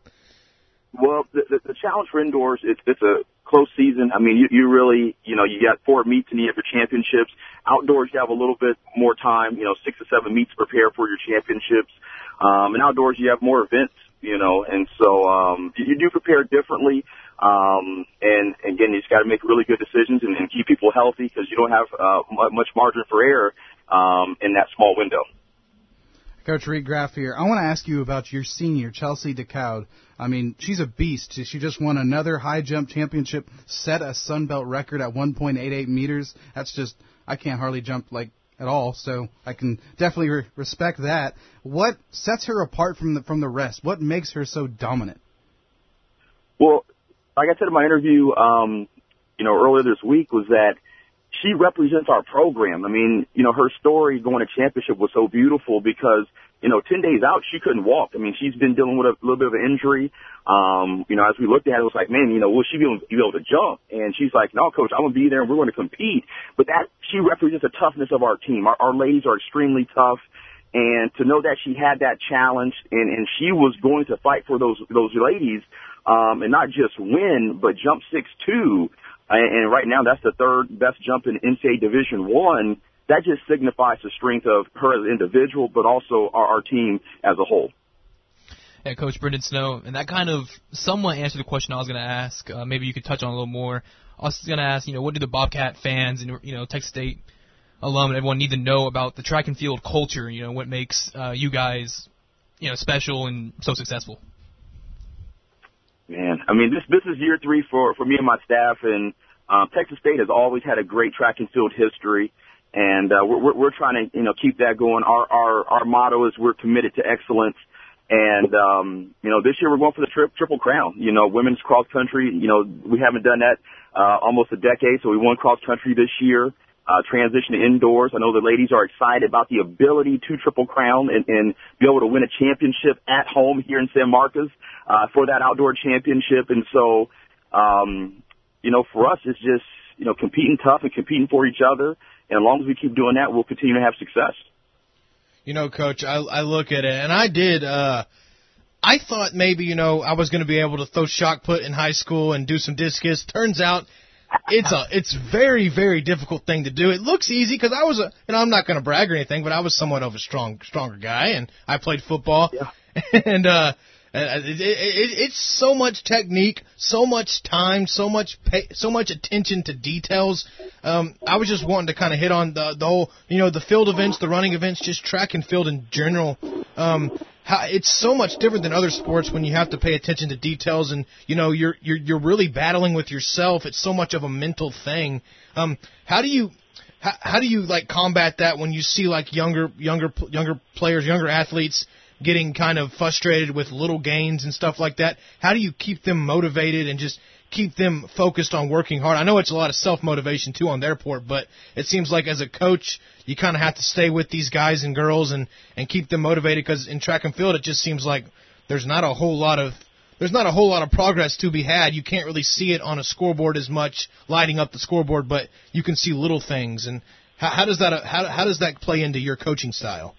Well, the, the, the challenge for indoors, it's, it's a close season. I mean, you, you really, you know, you got four meets and you have your championships. Outdoors, you have a little bit more time, you know, six or seven meets to prepare for your championships. Um, and outdoors, you have more events, you know, and so um, you do prepare differently. Um, and, and again, you just got to make really good decisions and, and keep people healthy because you don't have uh, much margin for error um, in that small window. Coach Reed Graff here. I want to ask you about your senior, Chelsea DeCoud. I mean, she's a beast. She just won another high jump championship, set a Sun Belt record at one point eight eight meters. That's just, I can't hardly jump like at all, so I can definitely re- respect that. What sets her apart from the from the rest? What makes her so dominant? Well, like I said in my interview, um, you know, earlier this week was that she represents our program. I mean, you know, her story going to championship was so beautiful because, you know, ten days out, she couldn't walk. I mean, she's been dealing with a little bit of an injury. Um, you know, as we looked at it, it was like, man, you know, will she be able, be able to jump? And she's like, no, Coach, I'm going to be there and we're going to compete. But that, she represents the toughness of our team. Our, our ladies are extremely tough. And to know that she had that challenge and, and she was going to fight for those, those ladies, um, and not just win, but jump six two. And right now, that's the third best jump in N C double A Division One. That just signifies the strength of her as an individual, but also our, our team as a whole. Yeah, Coach Brendan Snow, and that kind of somewhat answered the question I was going to ask. Uh, maybe you could touch on a little more. I was going to ask, you know, what do the Bobcat fans and, you know, Texas State alum and everyone need to know about the track and field culture? You know, what makes uh, you guys, you know, special and so successful? Man, I mean, this this is year three for, for me and my staff, and um, Texas State has always had a great track and field history, and uh, we're we're trying to you know keep that going. Our our our motto is we're committed to excellence, and um, you know this year we're going for the tri- triple crown. You know, women's cross country. You know, we haven't done that uh, almost a decade, so we won cross country this year. Uh, transition to indoors. I know the ladies are excited about the ability to triple crown and, and be able to win a championship at home here in San Marcos uh, for that outdoor championship. And so, um, you know, for us, it's just, you know, competing tough and competing for each other. And as long as we keep doing that, we'll continue to have success. You know, Coach, I, I look at it, and I did, uh, I thought maybe, you know, I was going to be able to throw shot put in high school and do some discus. Turns out it's a it's very very difficult thing to do. It looks easy because I was a you know I'm not going to brag or anything, but I was somewhat of a strong stronger guy, and I played football, Yeah. and uh, it, it, it, it's so much technique, so much time, so much pay, so much attention to details. Um, I was just wanting to kind of hit on the the whole you know the field events, the running events, just track and field in general. Um, How, it's so much different than other sports when you have to pay attention to details, and you know you're you're you're really battling with yourself. It's so much of a mental thing. Um, how do you how, how do you like combat that when you see like younger younger younger players, younger athletes getting kind of frustrated with little gains and stuff like that? How do you keep them motivated and just keep them focused on working hard? I know it's a lot of self-motivation too on their part, but it seems like as a coach, you kind of have to stay with these guys and girls and, and keep them motivated, because in track and field, it just seems like there's not a whole lot of there's not a whole lot of progress to be had. You can't really see it on a scoreboard as much, lighting up the scoreboard, but you can see little things. And how, how does that how, how does that play into your coaching style?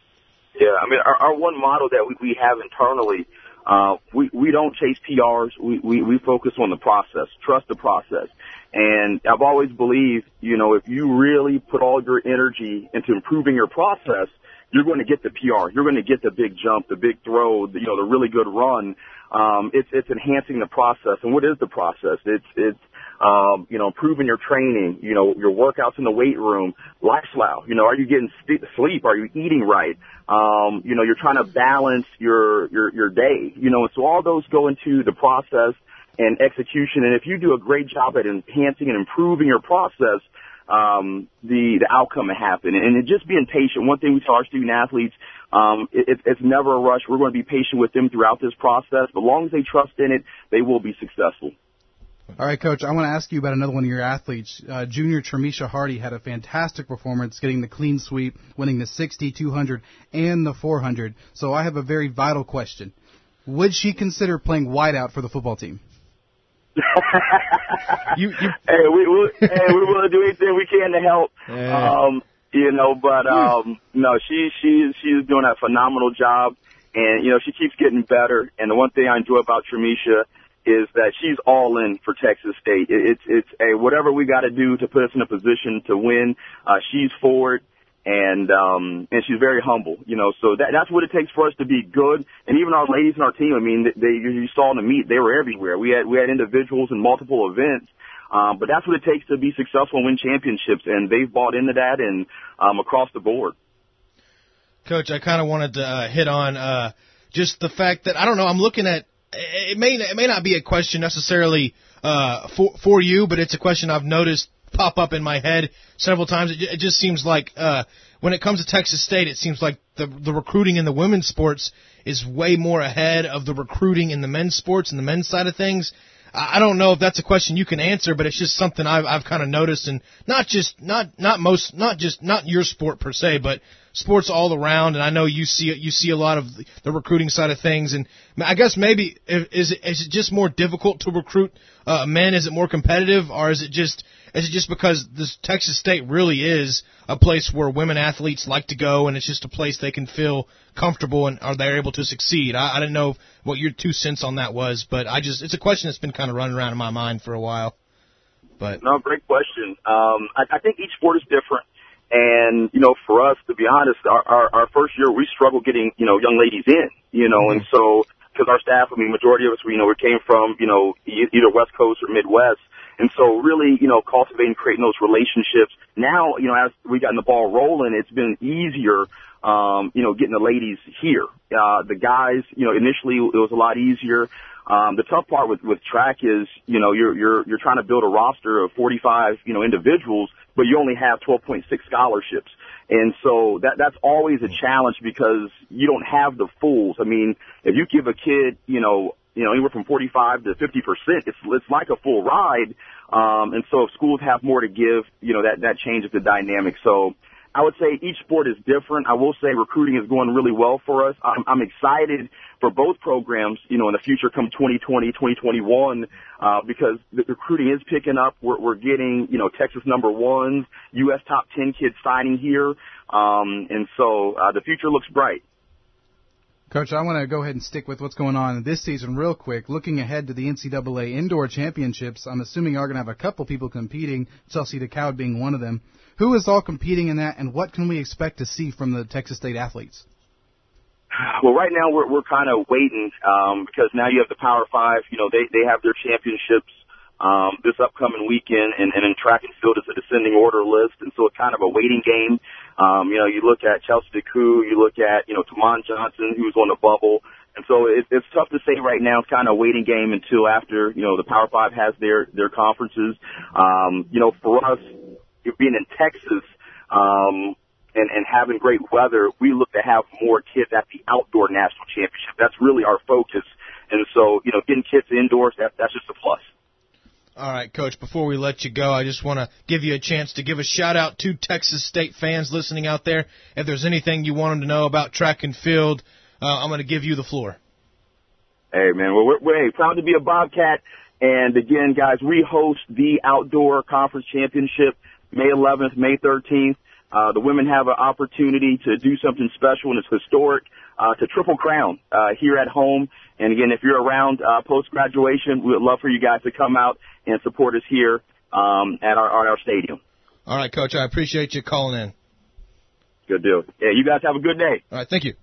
Yeah, I mean, our, our one model that we, we have internally, uh, we, we don't chase P Rs. We, we, we focus on the process, trust the process. And I've always believed, you know, if you really put all your energy into improving your process, you're going to get the P R. You're going to get the big jump, the big throw, the, you know, the really good run. Um, it's, it's enhancing the process. And what is the process? It's, it's, um, you know, improving your training, you know, your workouts in the weight room, lifestyle. You know, are you getting st- sleep? Are you eating right? Um, you know, you're trying to balance your, your, your day, you know, and so all those go into the process and execution. And if you do a great job at enhancing and improving your process, um, the, the outcome will happen. And, and just being patient. One thing we tell our student athletes, um, it, it's never a rush. We're going to be patient with them throughout this process. But as long as they trust in it, they will be successful. All right, Coach, I want to ask you about another one of your athletes. Uh, junior Tremisha Hardy had a fantastic performance, getting the clean sweep, winning the sixty, two hundred, and the four hundred. So I have a very vital question. Would she consider playing wideout for the football team? you, you... Hey, we will. Hey, we will do anything we can to help. Yeah. Um, you know, but um, no, she she she's doing a phenomenal job, and you know she keeps getting better. And the one thing I enjoy about Tremisha is that she's all in for Texas State. It's it's a whatever we got to do to put us in a position to win. Uh, she's forward. And, um, and she's very humble, you know, so that, that's what it takes for us to be good. And even our ladies in our team, I mean, they, you saw in the meet, they were everywhere. We had, we had individuals in multiple events. Um, but that's what it takes to be successful and win championships. And they've bought into that and, um, across the board. Coach, I kind of wanted to uh, hit on, uh, just the fact that, I don't know, I'm looking at, it may, it may not be a question necessarily, uh, for, for you, but it's a question I've noticed pop up in my head several times. It, it just seems like uh, when it comes to Texas State, it seems like the the recruiting in the women's sports is way more ahead of the recruiting in the men's sports and the men's side of things. I, I don't know if that's a question you can answer, but it's just something I've I've kind of noticed, and not just not not most not just not your sport per se, but sports all around. And I know you see you see a lot of the recruiting side of things, and I guess maybe is it is it just more difficult to recruit uh, men? Is it more competitive, or is it just Is it just because this Texas State really is a place where women athletes like to go, and it's just a place they can feel comfortable and are they able to succeed? I, I didn't know what your two cents on that was, but I just it's a question that's been kind of running around in my mind for a while. But no, great question. Um, I, I think each sport is different, and you know, for us, to be honest, our, our, our first year we struggled getting you know young ladies in, you know, mm-hmm. and so because our staff, I mean, majority of us, we you know, we came from you know either West Coast or Midwest. And so really, you know, cultivating, creating those relationships. Now, you know, as we gotten the ball rolling, it's been easier, um, you know, getting the ladies here. Uh, the guys, you know, initially it was a lot easier. Um, the tough part with, with track is, you know, you're, you're, you're trying to build a roster of forty-five, you know, individuals, but you only have twelve point six scholarships. And so that, that's always a challenge because you don't have the fools. I mean, if you give a kid, you know, you know, anywhere from forty-five to fifty percent, it's, it's like a full ride. Um, and so if schools have more to give, you know, that, that changes the dynamic. So I would say each sport is different. I will say recruiting is going really well for us. I'm, I'm excited for both programs, you know, in the future come twenty twenty, twenty twenty-one, uh, because the recruiting is picking up. We're, we're getting, you know, Texas number ones, U S top ten kids signing here. Um, and so, uh, the future looks bright. Coach, I want to go ahead and stick with what's going on this season real quick. Looking ahead to the N C double A Indoor Championships, I'm assuming you're going to have a couple people competing, Chelsea DeCoud being one of them. Who is all competing in that, and what can we expect to see from the Texas State athletes? Well, right now we're we're kind of waiting um, because now you have the Power Five. You know, they they have their championships um, this upcoming weekend, and, and in track and field it's a descending order list, and so it's kind of a waiting game. Um, you know, you look at Chelsea DeCoud, you look at, you know, Tamon Johnson, who's on the bubble. And so it, it's tough to say right now. It's kind of a waiting game until after, you know, the Power Five has their, their conferences. Um, you know, for us, being in Texas, um, and, and having great weather, we look to have more kids at the outdoor national championship. That's really our focus. And so, you know, getting kids indoors, that, that's just a plus. All right, Coach, before we let you go, I just want to give you a chance to give a shout-out to Texas State fans listening out there. If there's anything you want them to know about track and field, uh, I'm going to give you the floor. Hey, man, well, we're, we're hey, proud to be a Bobcat. And, again, guys, we host the Outdoor Conference Championship May eleventh, May thirteenth. Uh, the women have an opportunity to do something special, and it's historic, uh, to Triple Crown uh, here at home. And, again, if you're around uh, post-graduation, we would love for you guys to come out and support us here um, at our, at our stadium. All right, Coach, I appreciate you calling in. Good deal. Yeah, you guys have a good day. All right, thank you.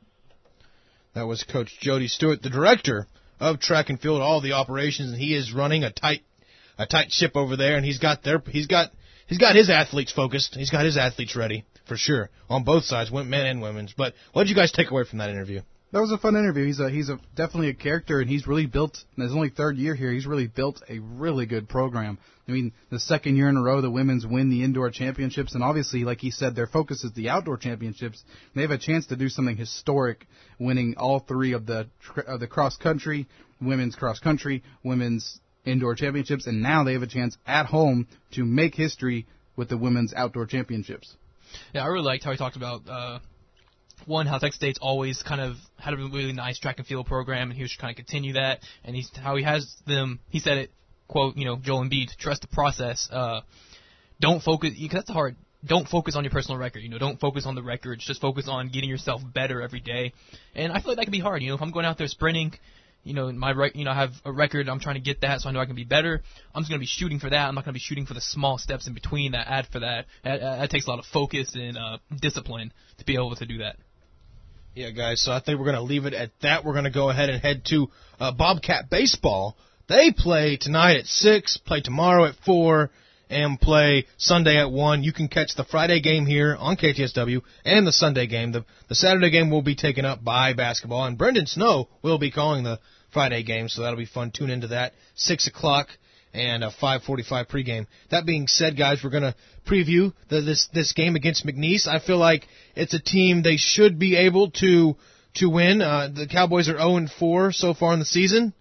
That was Coach Jody Stewart, the director of track and field, all the operations, and he is running a tight a tight ship over there, and he's got their he's got he's got his athletes focused. He's got his athletes ready for sure on both sides, men and women's. But what did you guys take away from that interview? That was a fun interview. He's a he's a definitely a character, and he's really built. In his only third year here, he's really built a really good program. I mean, the second year in a row, the women's win the indoor championships, and obviously, like he said, their focus is the outdoor championships. They have a chance to do something historic, winning all three of the of the cross country, women's cross country, women's indoor championships, and now they have a chance at home to make history with the women's outdoor championships. Yeah, I really liked how he talked about. Uh One, how Texas State's always kind of had a really nice track and field program, and he was trying to continue that. And he's how he has them. He said it, quote, you know, Joel Embiid, trust the process. Uh, don't focus. Because that's hard. Don't focus on your personal record. You know, don't focus on the records. Just focus on getting yourself better every day. And I feel like that can be hard. You know, if I'm going out there sprinting, you know, my right, you know, I have a record. I'm trying to get that, so I know I can be better. I'm just going to be shooting for that. I'm not going to be shooting for the small steps in between that add for that. That, that takes a lot of focus and uh, discipline to be able to do that. Yeah, guys, so I think we're going to leave it at that. We're going to go ahead and head to uh, Bobcat Baseball. They play tonight at six, play tomorrow at four, and play Sunday at one. You can catch the Friday game here on K T S W and the Sunday game. The, the Saturday game will be taken up by basketball, and Brendan Snow will be calling the Friday game, so that'll be fun. Tune into that, six o'clock. And a five forty-five pregame. That being said, guys, we're going to preview the, this this game against McNeese. I feel like it's a team they should be able to to win. Uh, the Cowboys are oh and four so far in the season.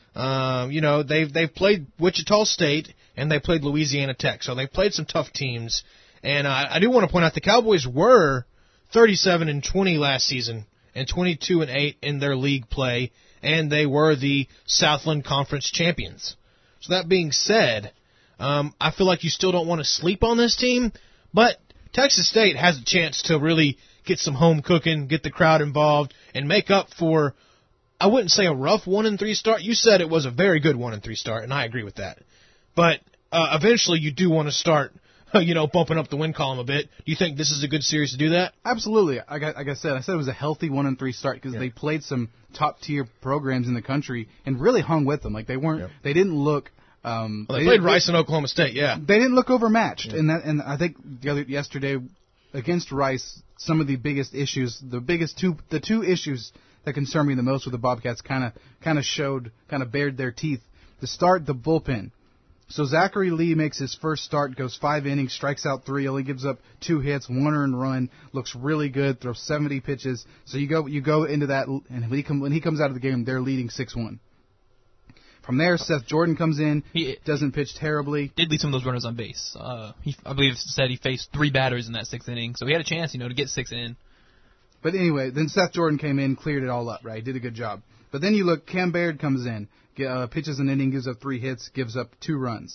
Um, you know, they've they've played Wichita State and they played Louisiana Tech, so they've played some tough teams. And uh, I do want to point out the Cowboys were thirty-seven and twenty last season and twenty-two and eight in their league play, and they were the Southland Conference champions. So that being said, um, I feel like you still don't want to sleep on this team, but Texas State has a chance to really get some home cooking, get the crowd involved, and make up for, I wouldn't say a rough one and three start. You said it was a very good one and three start, and I agree with that. But uh, eventually, you do want to start, you know, bumping up the win column a bit. Do you think this is a good series to do that? Absolutely. Like I, like I said, I said it was a healthy one and three start because yeah. they played some top tier programs in the country and really hung with them. Like they weren't, yeah. they didn't look. Um, well, they, they played Rice and Oklahoma State. Yeah, they didn't look overmatched. Yeah. And that, and I think the other yesterday against Rice, some of the biggest issues, the biggest two, the two issues that concern me the most with the Bobcats kind of, kind of showed, kind of bared their teeth. To start, the bullpen. So Zachary Lee makes his first start, goes five innings, strikes out three, only gives up two hits, one earned run, looks really good, throws seventy pitches. So you go you go into that, and when he, come, when he comes out of the game, they're leading six one. From there, Seth Jordan comes in, he doesn't pitch terribly. Did lead some of those runners on base. Uh, he, I believe said he faced three batters in that sixth inning, so he had a chance, you know, to get six in. But anyway, then Seth Jordan came in, cleared it all up, right? Did a good job. But then you look, Cam Baird comes in, uh, pitches an inning, gives up three hits, gives up two runs.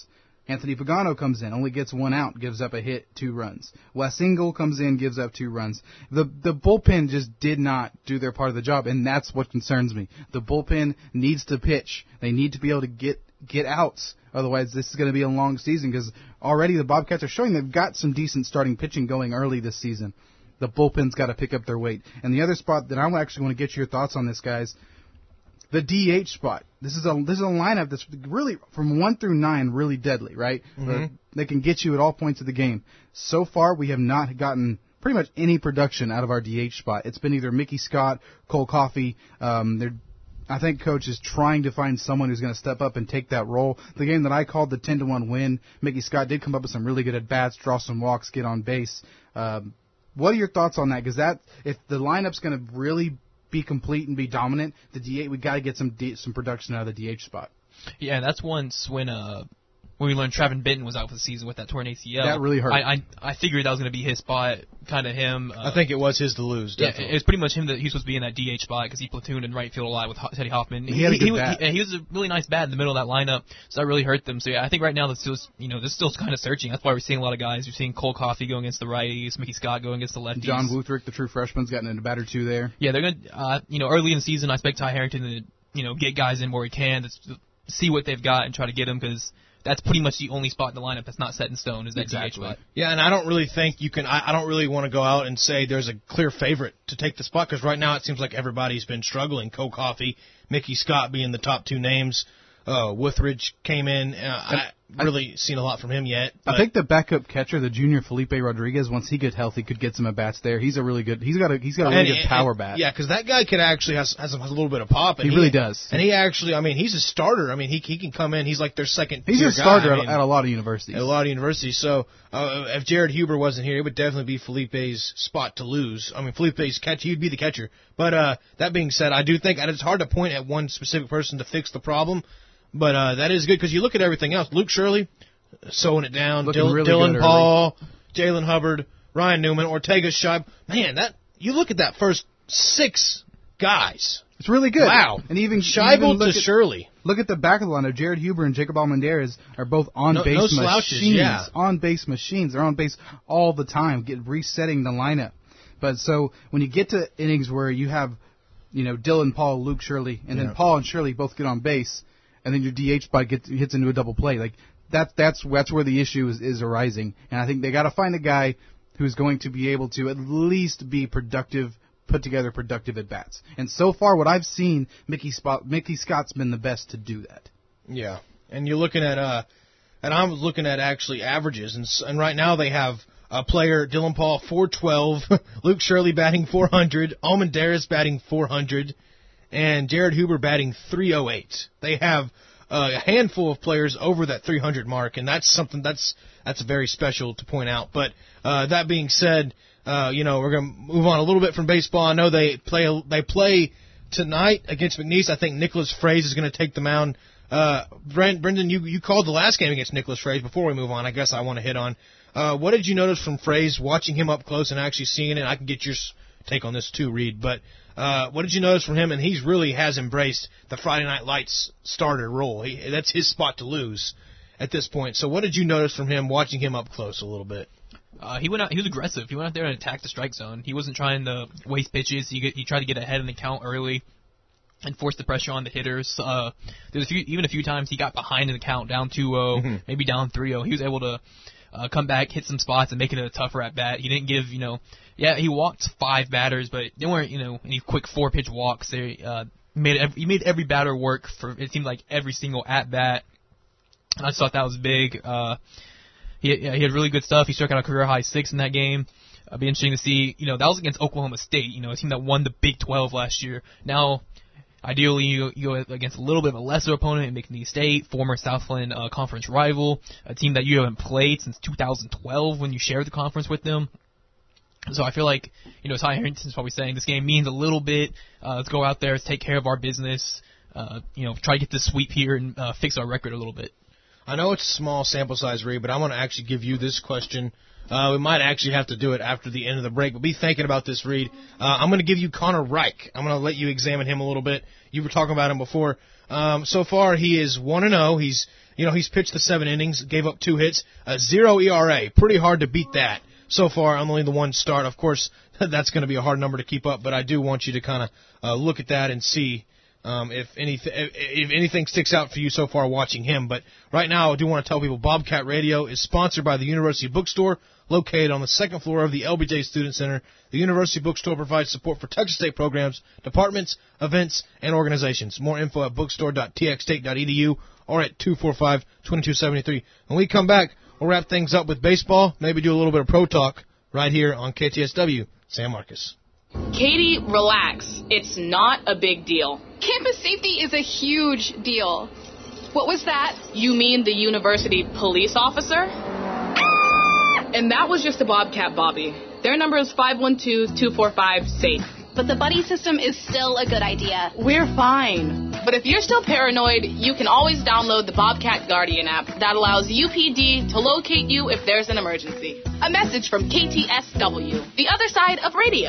Anthony Pagano comes in, only gets one out, gives up a hit, two runs. Wes Engel comes in, gives up two runs. The the bullpen just did not do their part of the job, and that's what concerns me. The bullpen needs to pitch. They need to be able to get get outs. Otherwise, this is going to be a long season because already the Bobcats are showing they've got some decent starting pitching going early this season. The bullpen's got to pick up their weight. And the other spot that I actually want to get your thoughts on this, guys, the D H spot. This is a this is a lineup that's really from one through nine really deadly, right? Mm-hmm. They can get you at all points of the game. So far, we have not gotten pretty much any production out of our D H spot. It's been either Mickey Scott, Cole Coffey. Um, they're I think Coach is trying to find someone who's going to step up and take that role. The game that I called the ten to one win, Mickey Scott did come up with some really good at-bats, draw some walks, get on base. Um, what are your thoughts on that? Because that, if the lineup's going to really be complete and be dominant, the D H, we got to get some D, some production out of the D H spot. Yeah, that's once when uh when we learned Travin Benton was out for the season with that torn A C L. That really hurt. I I, I figured that was going to be his spot, kind of him. Uh, I think it was his to lose. Definitely. Yeah, it was pretty much him that he was supposed to be in that D H spot because he platooned in right field a lot with Teddy Hoffman. He, he had a good he, bat. He, he was a really nice bat in the middle of that lineup, so that really hurt them. So yeah, I think right now that's still, you know, this still kind of searching. That's why we're seeing a lot of guys. You're seeing Cole Coffey going against the righties, Mickey Scott going against the lefties. John Wuthrick, the true freshman's gotten into bat or two there. Yeah, they're going to, uh, you know, early in the season, I expect Ty Harrington to, you know, get guys in where he can, to see what they've got and try to get them because that's pretty much the only spot in the lineup that's not set in stone is that exactly. D H spot. Yeah, and I don't really think you can. I, I don't really want to go out and say there's a clear favorite to take the spot because right now it seems like everybody's been struggling. Cole Coffey, Mickey Scott being the top two names. Uh, Wuthridge came in. Uh, I haven't really seen a lot from him yet. I think the backup catcher, the junior Felipe Rodriguez, once he gets healthy, could get some at bats there. He's a really good. He's got a he's got a really and, good power and, bat. Yeah, because that guy could actually has has a, has a little bit of pop. And he, he really does. And he actually, I mean, he's a starter. I mean, he he can come in. He's like their second. He's tier a starter guy. at, I mean, at a lot of universities. At a lot of universities. So uh, if Jared Huber wasn't here, it would definitely be Felipe's spot to lose. I mean, Felipe's catch. He'd be the catcher. But uh, that being said, I do think and it's hard to point at one specific person to fix the problem. But uh, that is good because you look at everything else. Luke Shirley, sewing it down. Looking Dylan, really Dylan good Paul, Jalen Hubbard, Ryan Newman, Ortega Scheib. Man, that you look at that first six guys. It's really good. Wow. And even Scheibel to at, Shirley. Look at the back of the lineup. Jared Huber and Jacob Almendarez are both on No- base no slouches, machines. yeah. On base machines. They're on base all the time, get resetting the lineup. But so when you get to innings where you have, you know, Dylan Paul, Luke Shirley, and Yeah. then Paul and Shirley both get on base, and then your D H spot gets hits into a double play. Like that, that's that's where the issue is, is arising. And I think they got to find a guy who's going to be able to at least be productive, put together productive at bats. And so far, what I've seen, Mickey Spot, Mickey Scott's been the best to do that. Yeah, and you're looking at uh, and I'm looking at actually averages, and s- and right now they have a player Dylan Paul four twelve, Luke Shirley batting four hundred, Almendarez batting four hundred. And Jared Huber batting three oh eight. They have uh, a handful of players over that three hundred mark, and that's something that's that's very special to point out. But uh, that being said, uh, you know we're going to move on a little bit from baseball. I know they play they play tonight against McNeese. I think Nicholas Fraze is going to take the mound. Uh, Brent, Brendan, you you called the last game against Nicholas Fraze. Before we move on, I guess I want to hit on uh, what did you notice from Fraze, watching him up close and actually seeing it. I can get your take on this too, Reed, but. Uh, what did you notice from him? And he's really has embraced the Friday Night Lights starter role. He, that's his spot to lose at this point. So what did you notice from him watching him up close a little bit? Uh, he went out. He was aggressive. He went out there and attacked the strike zone. He wasn't trying to waste pitches. He he tried to get ahead in the count early and force the pressure on the hitters. Uh, there's a few, even a few times he got behind in the count, down two oh, mm-hmm. maybe down three oh. He was able to uh, come back, hit some spots, and make it a tougher at bat. He didn't give you know. Yeah, he walked five batters, but they weren't, you know, any quick four-pitch walks. They uh, made every, he made every batter work for it seemed like every single at bat, and I just thought that was big. Uh, he yeah, he had really good stuff. He struck out a career high six in that game. It'll be interesting to see. You know, that was against Oklahoma State. You know, a team that won the Big twelve last year. Now, ideally, you, you go against a little bit of a lesser opponent in McNeese State, former Southland uh, Conference rival, a team that you haven't played since two thousand twelve when you shared the conference with them. So I feel like, you know, Ty Harrington's probably saying this game means a little bit. Uh, let's go out there, let's take care of our business, uh, you know, try to get this sweep here and uh, fix our record a little bit. I know it's a small sample size, Reed, but I want to actually give you this question Uh, we might actually have to do it after the end of the break, but be thinking about this, Reed. Uh, I'm going to give you Connor Reich. I'm going to let you examine him a little bit. You were talking about him before. Um, so far, he is one and oh. He's, you know, he's pitched the seven innings, gave up two hits, a zero E R A. Pretty hard to beat that. So far, only the one start. Of course, that's going to be a hard number to keep up, but I do want you to kind of uh, look at that and see um, if, anyth- if anything sticks out for you so far watching him. But right now, I do want to tell people Bobcat Radio is sponsored by the University Bookstore, located on the second floor of the L B J Student Center. The University Bookstore provides support for Texas State programs, departments, events, and organizations. More info at bookstore dot t x state dot e d u or at two four five, two two seven three. When we come back, we'll wrap things up with baseball, maybe do a little bit of pro talk right here on K T S W. San Marcos. Katie, relax. It's not a big deal. Campus safety is a huge deal. What was that? You mean the university police officer? And that was just a Bobcat Bobby. Their number is five one two, two four five, SAFE. But the buddy system is still a good idea. We're fine. But if you're still paranoid, you can always download the Bobcat Guardian app that allows U P D to locate you if there's an emergency. A message from K T S W, the other side of radio.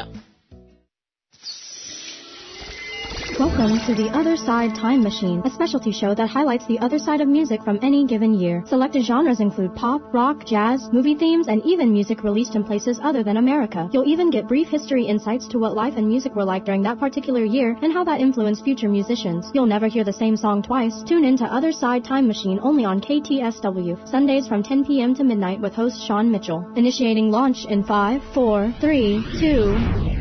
Welcome to The Other Side Time Machine, a specialty show that highlights the other side of music from any given year. Selected genres include pop, rock, jazz, movie themes, and even music released in places other than America. You'll even get brief history insights to what life and music were like during that particular year and how that influenced future musicians. You'll never hear the same song twice. Tune in to Other Side Time Machine only on K T S W, Sundays from ten p.m. to midnight with host Sean Mitchell. Initiating launch in five, four, three, two...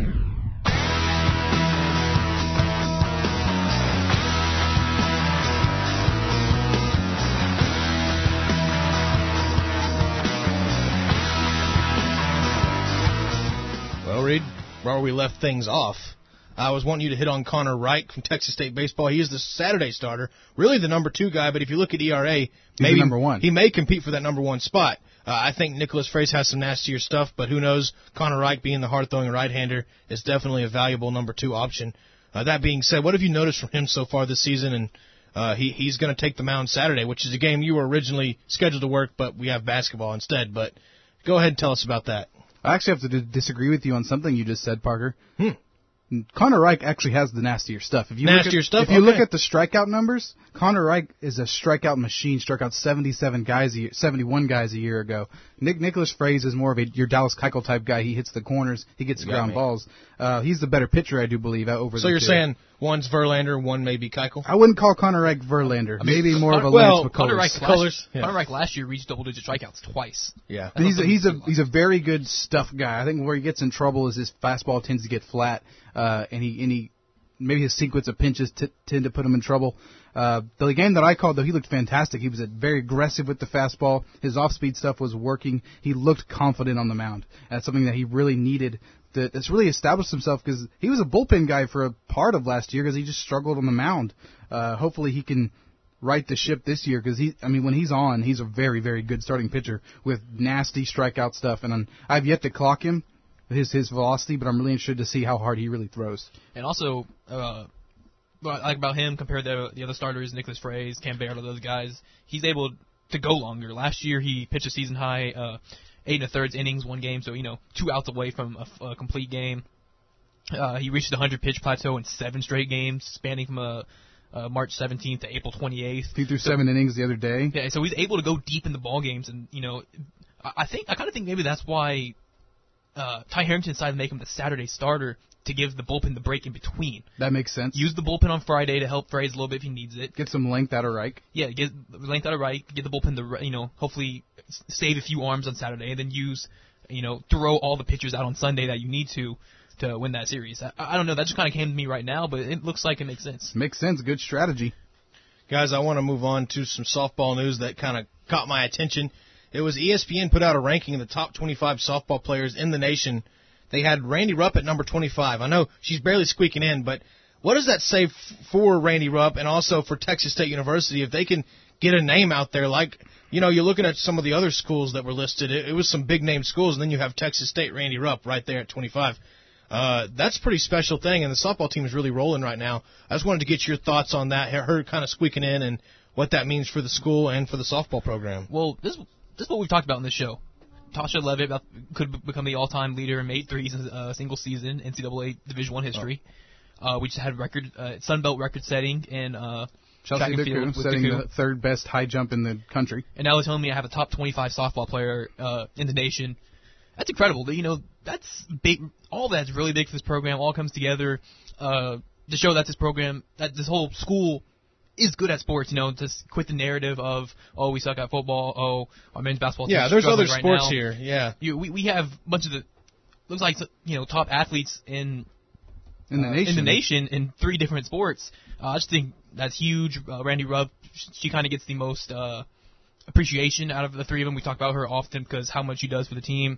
Reed, where we left things off, I was wanting you to hit on Connor Reich from Texas State Baseball. He is the Saturday starter, really the number two guy, but if you look at E R A, maybe number one. He may compete for that number one spot. Uh, I think Nicholas Fraze has some nastier stuff, but who knows? Connor Reich, being the hard-throwing right-hander, is definitely a valuable number two option. Uh, that being said, what have you noticed from him so far this season? And uh, he, he's going to take the mound Saturday, which is a game you were originally scheduled to work, but we have basketball instead. But go ahead and tell us about that. I actually have to d- disagree with you on something you just said, Parker. Hmm. Connor Reich actually has the nastier stuff. If you nastier look at, stuff? If you okay. look at the strikeout numbers, Connor Reich is a strikeout machine. Struck out seventy-seven guys, a year, seventy-one guys a year ago. Nick Nicholas Fraze is more of a your Dallas Keuchel type guy. He hits the corners. He gets ground me. balls. Uh, he's the better pitcher, I do believe, over. So the you're two. saying one's Verlander, one maybe Keuchel? I wouldn't call Connor Reich Verlander. I mean, maybe more Connor, of a well, Lance Connor McCullers. Reich last, Colors, yeah. Connor Reich last year reached double-digit strikeouts twice. Yeah, But he's a, he's a he's a very good stuff guy. I think where he gets in trouble is his fastball tends to get flat, uh, and he and he maybe his sequence of pinches t- tend to put him in trouble. Uh, the game that I called, though, he looked fantastic. He was uh, very aggressive with the fastball. His off-speed stuff was working. He looked confident on the mound. That's something that he really needed. To, that's really established himself because he was a bullpen guy for a part of last year because he just struggled on the mound. Uh, hopefully he can right the ship this year because he, I mean, when he's on, he's a very, very good starting pitcher with nasty strikeout stuff. And um, I've yet to clock him, his his velocity, but I'm really interested to see how hard he really throws. And also, uh, what I like about him compared to the other starters, Nicholas Fraze, Cam Baird, all those guys, he's able to go longer. Last year he pitched a season high uh, eight and a third innings, one game, so you know two outs away from a, a complete game. Uh, he reached the hundred pitch plateau in seven straight games, spanning from a Uh, March seventeenth to April twenty-eighth. He threw so, seven innings the other day. Yeah, so he's able to go deep in the ball games, and you know, I, I think I kind of think maybe that's why uh, Ty Harrington decided to make him the Saturday starter to give the bullpen the break in between. That makes sense. Use the bullpen on Friday to help Fraze a little bit if he needs it. Get some length out of Reich. Yeah, get length out of Reich. Get the bullpen to you know hopefully save a few arms on Saturday, and then use you know throw all the pitchers out on Sunday that you need to. to win that series. I, I don't know, that just kind of came to me right now, but it looks like it makes sense. Makes sense, good strategy. Guys, I want to move on to some softball news that kind of caught my attention. It was E S P N put out a ranking of the top twenty-five softball players in the nation. They had Randy Rupp at number twenty-five. I know she's barely squeaking in, but what does that say f- for Randy Rupp and also for Texas State University if they can get a name out there like, you know, you're looking at some of the other schools that were listed. It, it was some big-name schools, and then you have Texas State Randy Rupp right there at twenty-five. Uh, that's a pretty special thing, and the softball team is really rolling right now. I just wanted to get your thoughts on that, her kind of squeaking in, and what that means for the school and for the softball program. Well, this, this is what we've talked about in this show. Tasha Levitt about, could become the all-time leader in made threes in a single season in N C double A Division One history. Oh. Uh, we just had record uh, Sun Belt record-setting in uh, Chelsea track and field Diku with setting Diku. the third best high jump in the country. And now they're telling me I have a top twenty-five softball player uh, in the nation. That's incredible. You know, that's big. All that's really big for this program. All comes together uh, to show that this program, that this whole school is good at sports. You know, to quit the narrative of, oh, we suck at football. Oh, our men's basketball team yeah, is there's other right sports now. here. Yeah, you, we we have a bunch of the looks like you know top athletes in in the uh, nation in the nation in three different sports. Uh, I just think that's huge. Uh, Randy Rupp, she kind of gets the most uh, appreciation out of the three of them. We talk about her often because how much she does for the team.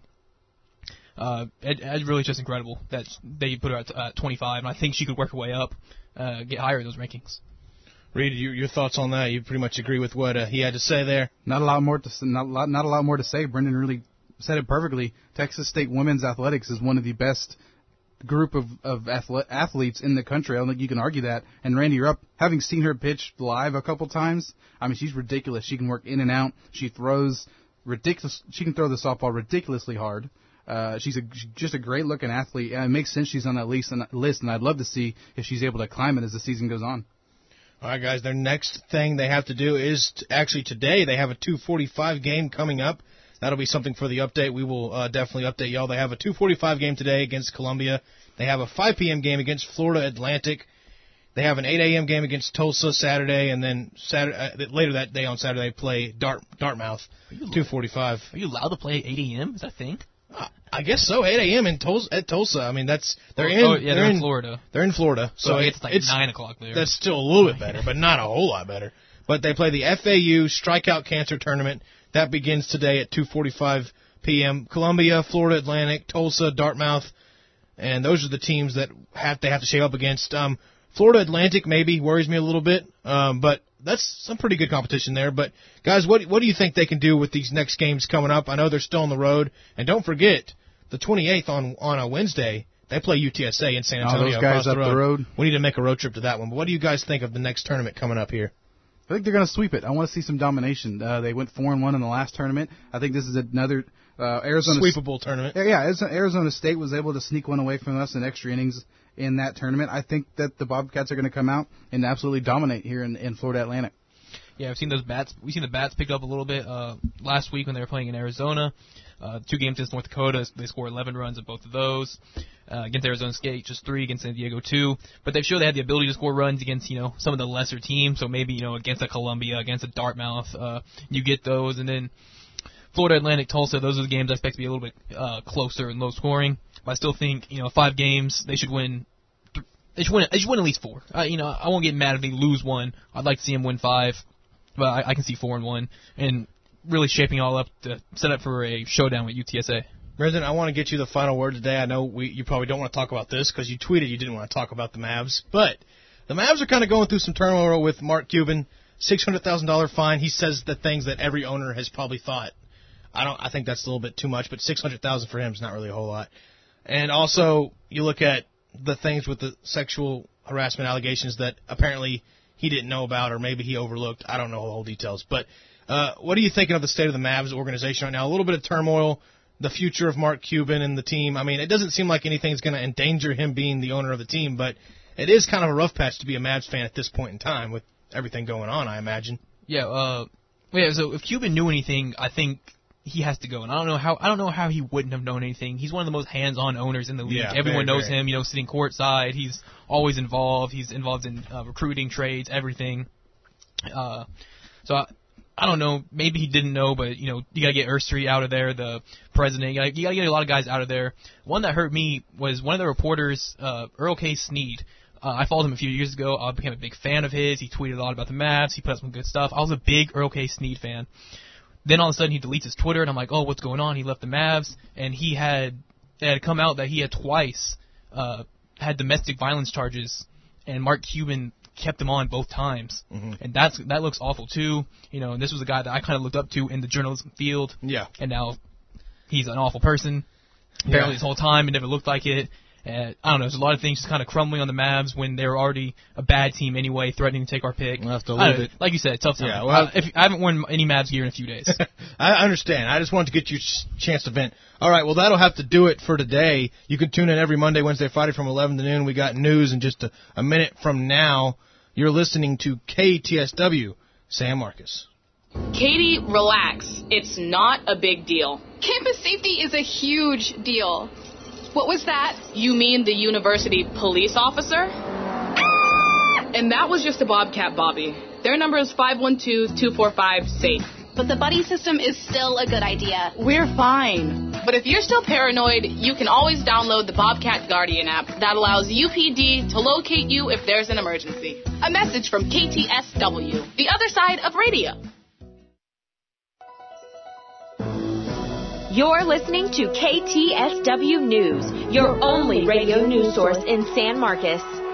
Uh, it, it's really just incredible that they put her at uh, twenty-five, and I think she could work her way up, uh, get higher in those rankings. Reed, your, your thoughts on that? You pretty much agree with what uh, he had to say there. Not a lot more to not a lot, not a lot more to say. Brendan really said it perfectly. Texas State women's athletics is one of the best group of of athlete, athletes in the country. I don't think you can argue that. And Randy Rupp, having seen her pitch live a couple times, I mean she's ridiculous. She can work in and out. She throws ridiculous. She can throw the softball ridiculously hard. Uh, she's a, just a great-looking athlete, and it makes sense she's on that list, and, list, and I'd love to see if she's able to climb it as the season goes on. All right, guys, their next thing they have to do is, to, actually today, they have a two forty-five game coming up. That'll be something for the update. We will uh, definitely update y'all. They have a two forty-five game today against Columbia. They have a five p.m. game against Florida Atlantic. They have an eight a.m. game against Tulsa Saturday, and then Saturday, uh, later that day on Saturday, they play Dart, Dartmouth, two forty-five. Are you allowed to play at eight a.m.? Is that a thing? I guess so. eight a.m. in Tulsa, at Tulsa. I mean, that's they're oh, in. Oh, yeah, they're, they're in in Florida. They're in Florida, so, so it, it's like it's nine o'clock there. That's still a little bit better, but not a whole lot better. But they play the F A U Strikeout Cancer Tournament. That begins today at two forty-five p.m. Columbia, Florida Atlantic, Tulsa, Dartmouth, and those are the teams that have they have to shape up against. Um, Florida Atlantic maybe worries me a little bit, um, but that's some pretty good competition there. But guys, what what do you think they can do with these next games coming up? I know they're still on the road, and don't forget the twenty-eighth on on a Wednesday. They play U T S A in San Antonio. Oh, those guys across up the road. the road. We need to make a road trip to that one. But what do you guys think of the next tournament coming up here? I think they're going to sweep it. I want to see some domination. Uh, they went four and one in the last tournament. I think this is another uh, Arizona sweepable tournament. Yeah, Arizona State was able to sneak one away from us in extra innings in that tournament. I think that the Bobcats are going to come out and absolutely dominate here in, in Florida Atlantic. Yeah, I've seen those bats. We've seen the bats pick up a little bit uh, last week when they were playing in Arizona. Uh, two games against North Dakota, they scored eleven runs at both of those. Uh, against Arizona State, just three. Against San Diego, two. But they've shown they had the ability to score runs against, you know, some of the lesser teams. So maybe, you know, against a Columbia, against a Dartmouth, uh, you get those. And then Florida Atlantic, Tulsa, those are the games I expect to be a little bit uh, closer and low scoring. But I still think, you know, five games, they should win. Th- they should win. They should win at least four. Uh, you know, I won't get mad if they lose one. I'd like to see them win five. But I, I can see four and one, and really shaping it all up to set up for a showdown with U T S A. Brendan, I want to get you the final word today. I know we, you probably don't want to talk about this because you tweeted you didn't want to talk about the Mavs, but the Mavs are kind of going through some turmoil with Mark Cuban, six hundred thousand dollars fine. He says the things that every owner has probably thought. I don't. I think that's a little bit too much, but six hundred thousand dollars for him is not really a whole lot. And also, you look at the things with the sexual harassment allegations that apparently he didn't know about, or maybe he overlooked. I don't know the whole details. But uh, what are you thinking of the state of the Mavs organization right now? A little bit of turmoil, the future of Mark Cuban and the team. I mean, it doesn't seem like anything's going to endanger him being the owner of the team, but it is kind of a rough patch to be a Mavs fan at this point in time with everything going on, I imagine. Yeah, uh, yeah. So if Cuban knew anything, I think he has to go. And I don't know how. I don't know how he wouldn't have known anything. He's one of the most hands-on owners in the league. Yeah, Everyone very, knows very. him. You know, sitting courtside. He's always involved. He's involved in uh, recruiting, trades, everything. Uh, so I, I don't know. Maybe he didn't know, but you know, you gotta get Erstry out of there, the president. You gotta, you gotta get a lot of guys out of there. One that hurt me was one of the reporters, uh, Earl K. Sneed. Uh, I followed him a few years ago. I became a big fan of his. He tweeted a lot about the Mavs. He put up some good stuff. I was a big Earl K. Sneed fan. Then all of a sudden he deletes his Twitter, and I'm like, oh, what's going on? He left the Mavs, and he had it had come out that he had twice uh, had domestic violence charges, and Mark Cuban kept him on both times, mm-hmm. and that's that looks awful too. You know, and this was a guy that I kind of looked up to in the journalism field. Yeah. And now he's an awful person. Apparently, Yeah. this whole time it never looked like it. Uh, I don't know. There's a lot of things kind of crumbling on the Mavs when they're already a bad team anyway, threatening to take our pick. We'll have to I leave know, it. Like you said, tough time. Yeah, well, uh, if, I haven't worn any Mavs gear in a few days. I understand. I just wanted to get you a chance to vent. All right, well, that'll have to do it for today. You can tune in every Monday, Wednesday, Friday from eleven to noon. We got news in just a, a minute from now. You're listening to K T S W. San Marcos. Katie, relax. It's not a big deal. Campus safety is a huge deal. What was that? You mean the university police officer? And that was just a Bobcat, Bobby. Their number is five one two, two four five, SAFE. But the buddy system is still a good idea. We're fine. But if you're still paranoid, you can always download the Bobcat Guardian app that allows U P D to locate you if there's an emergency. A message from K T S W, the other side of radio. You're listening to K T S W News, your only radio news source in San Marcos.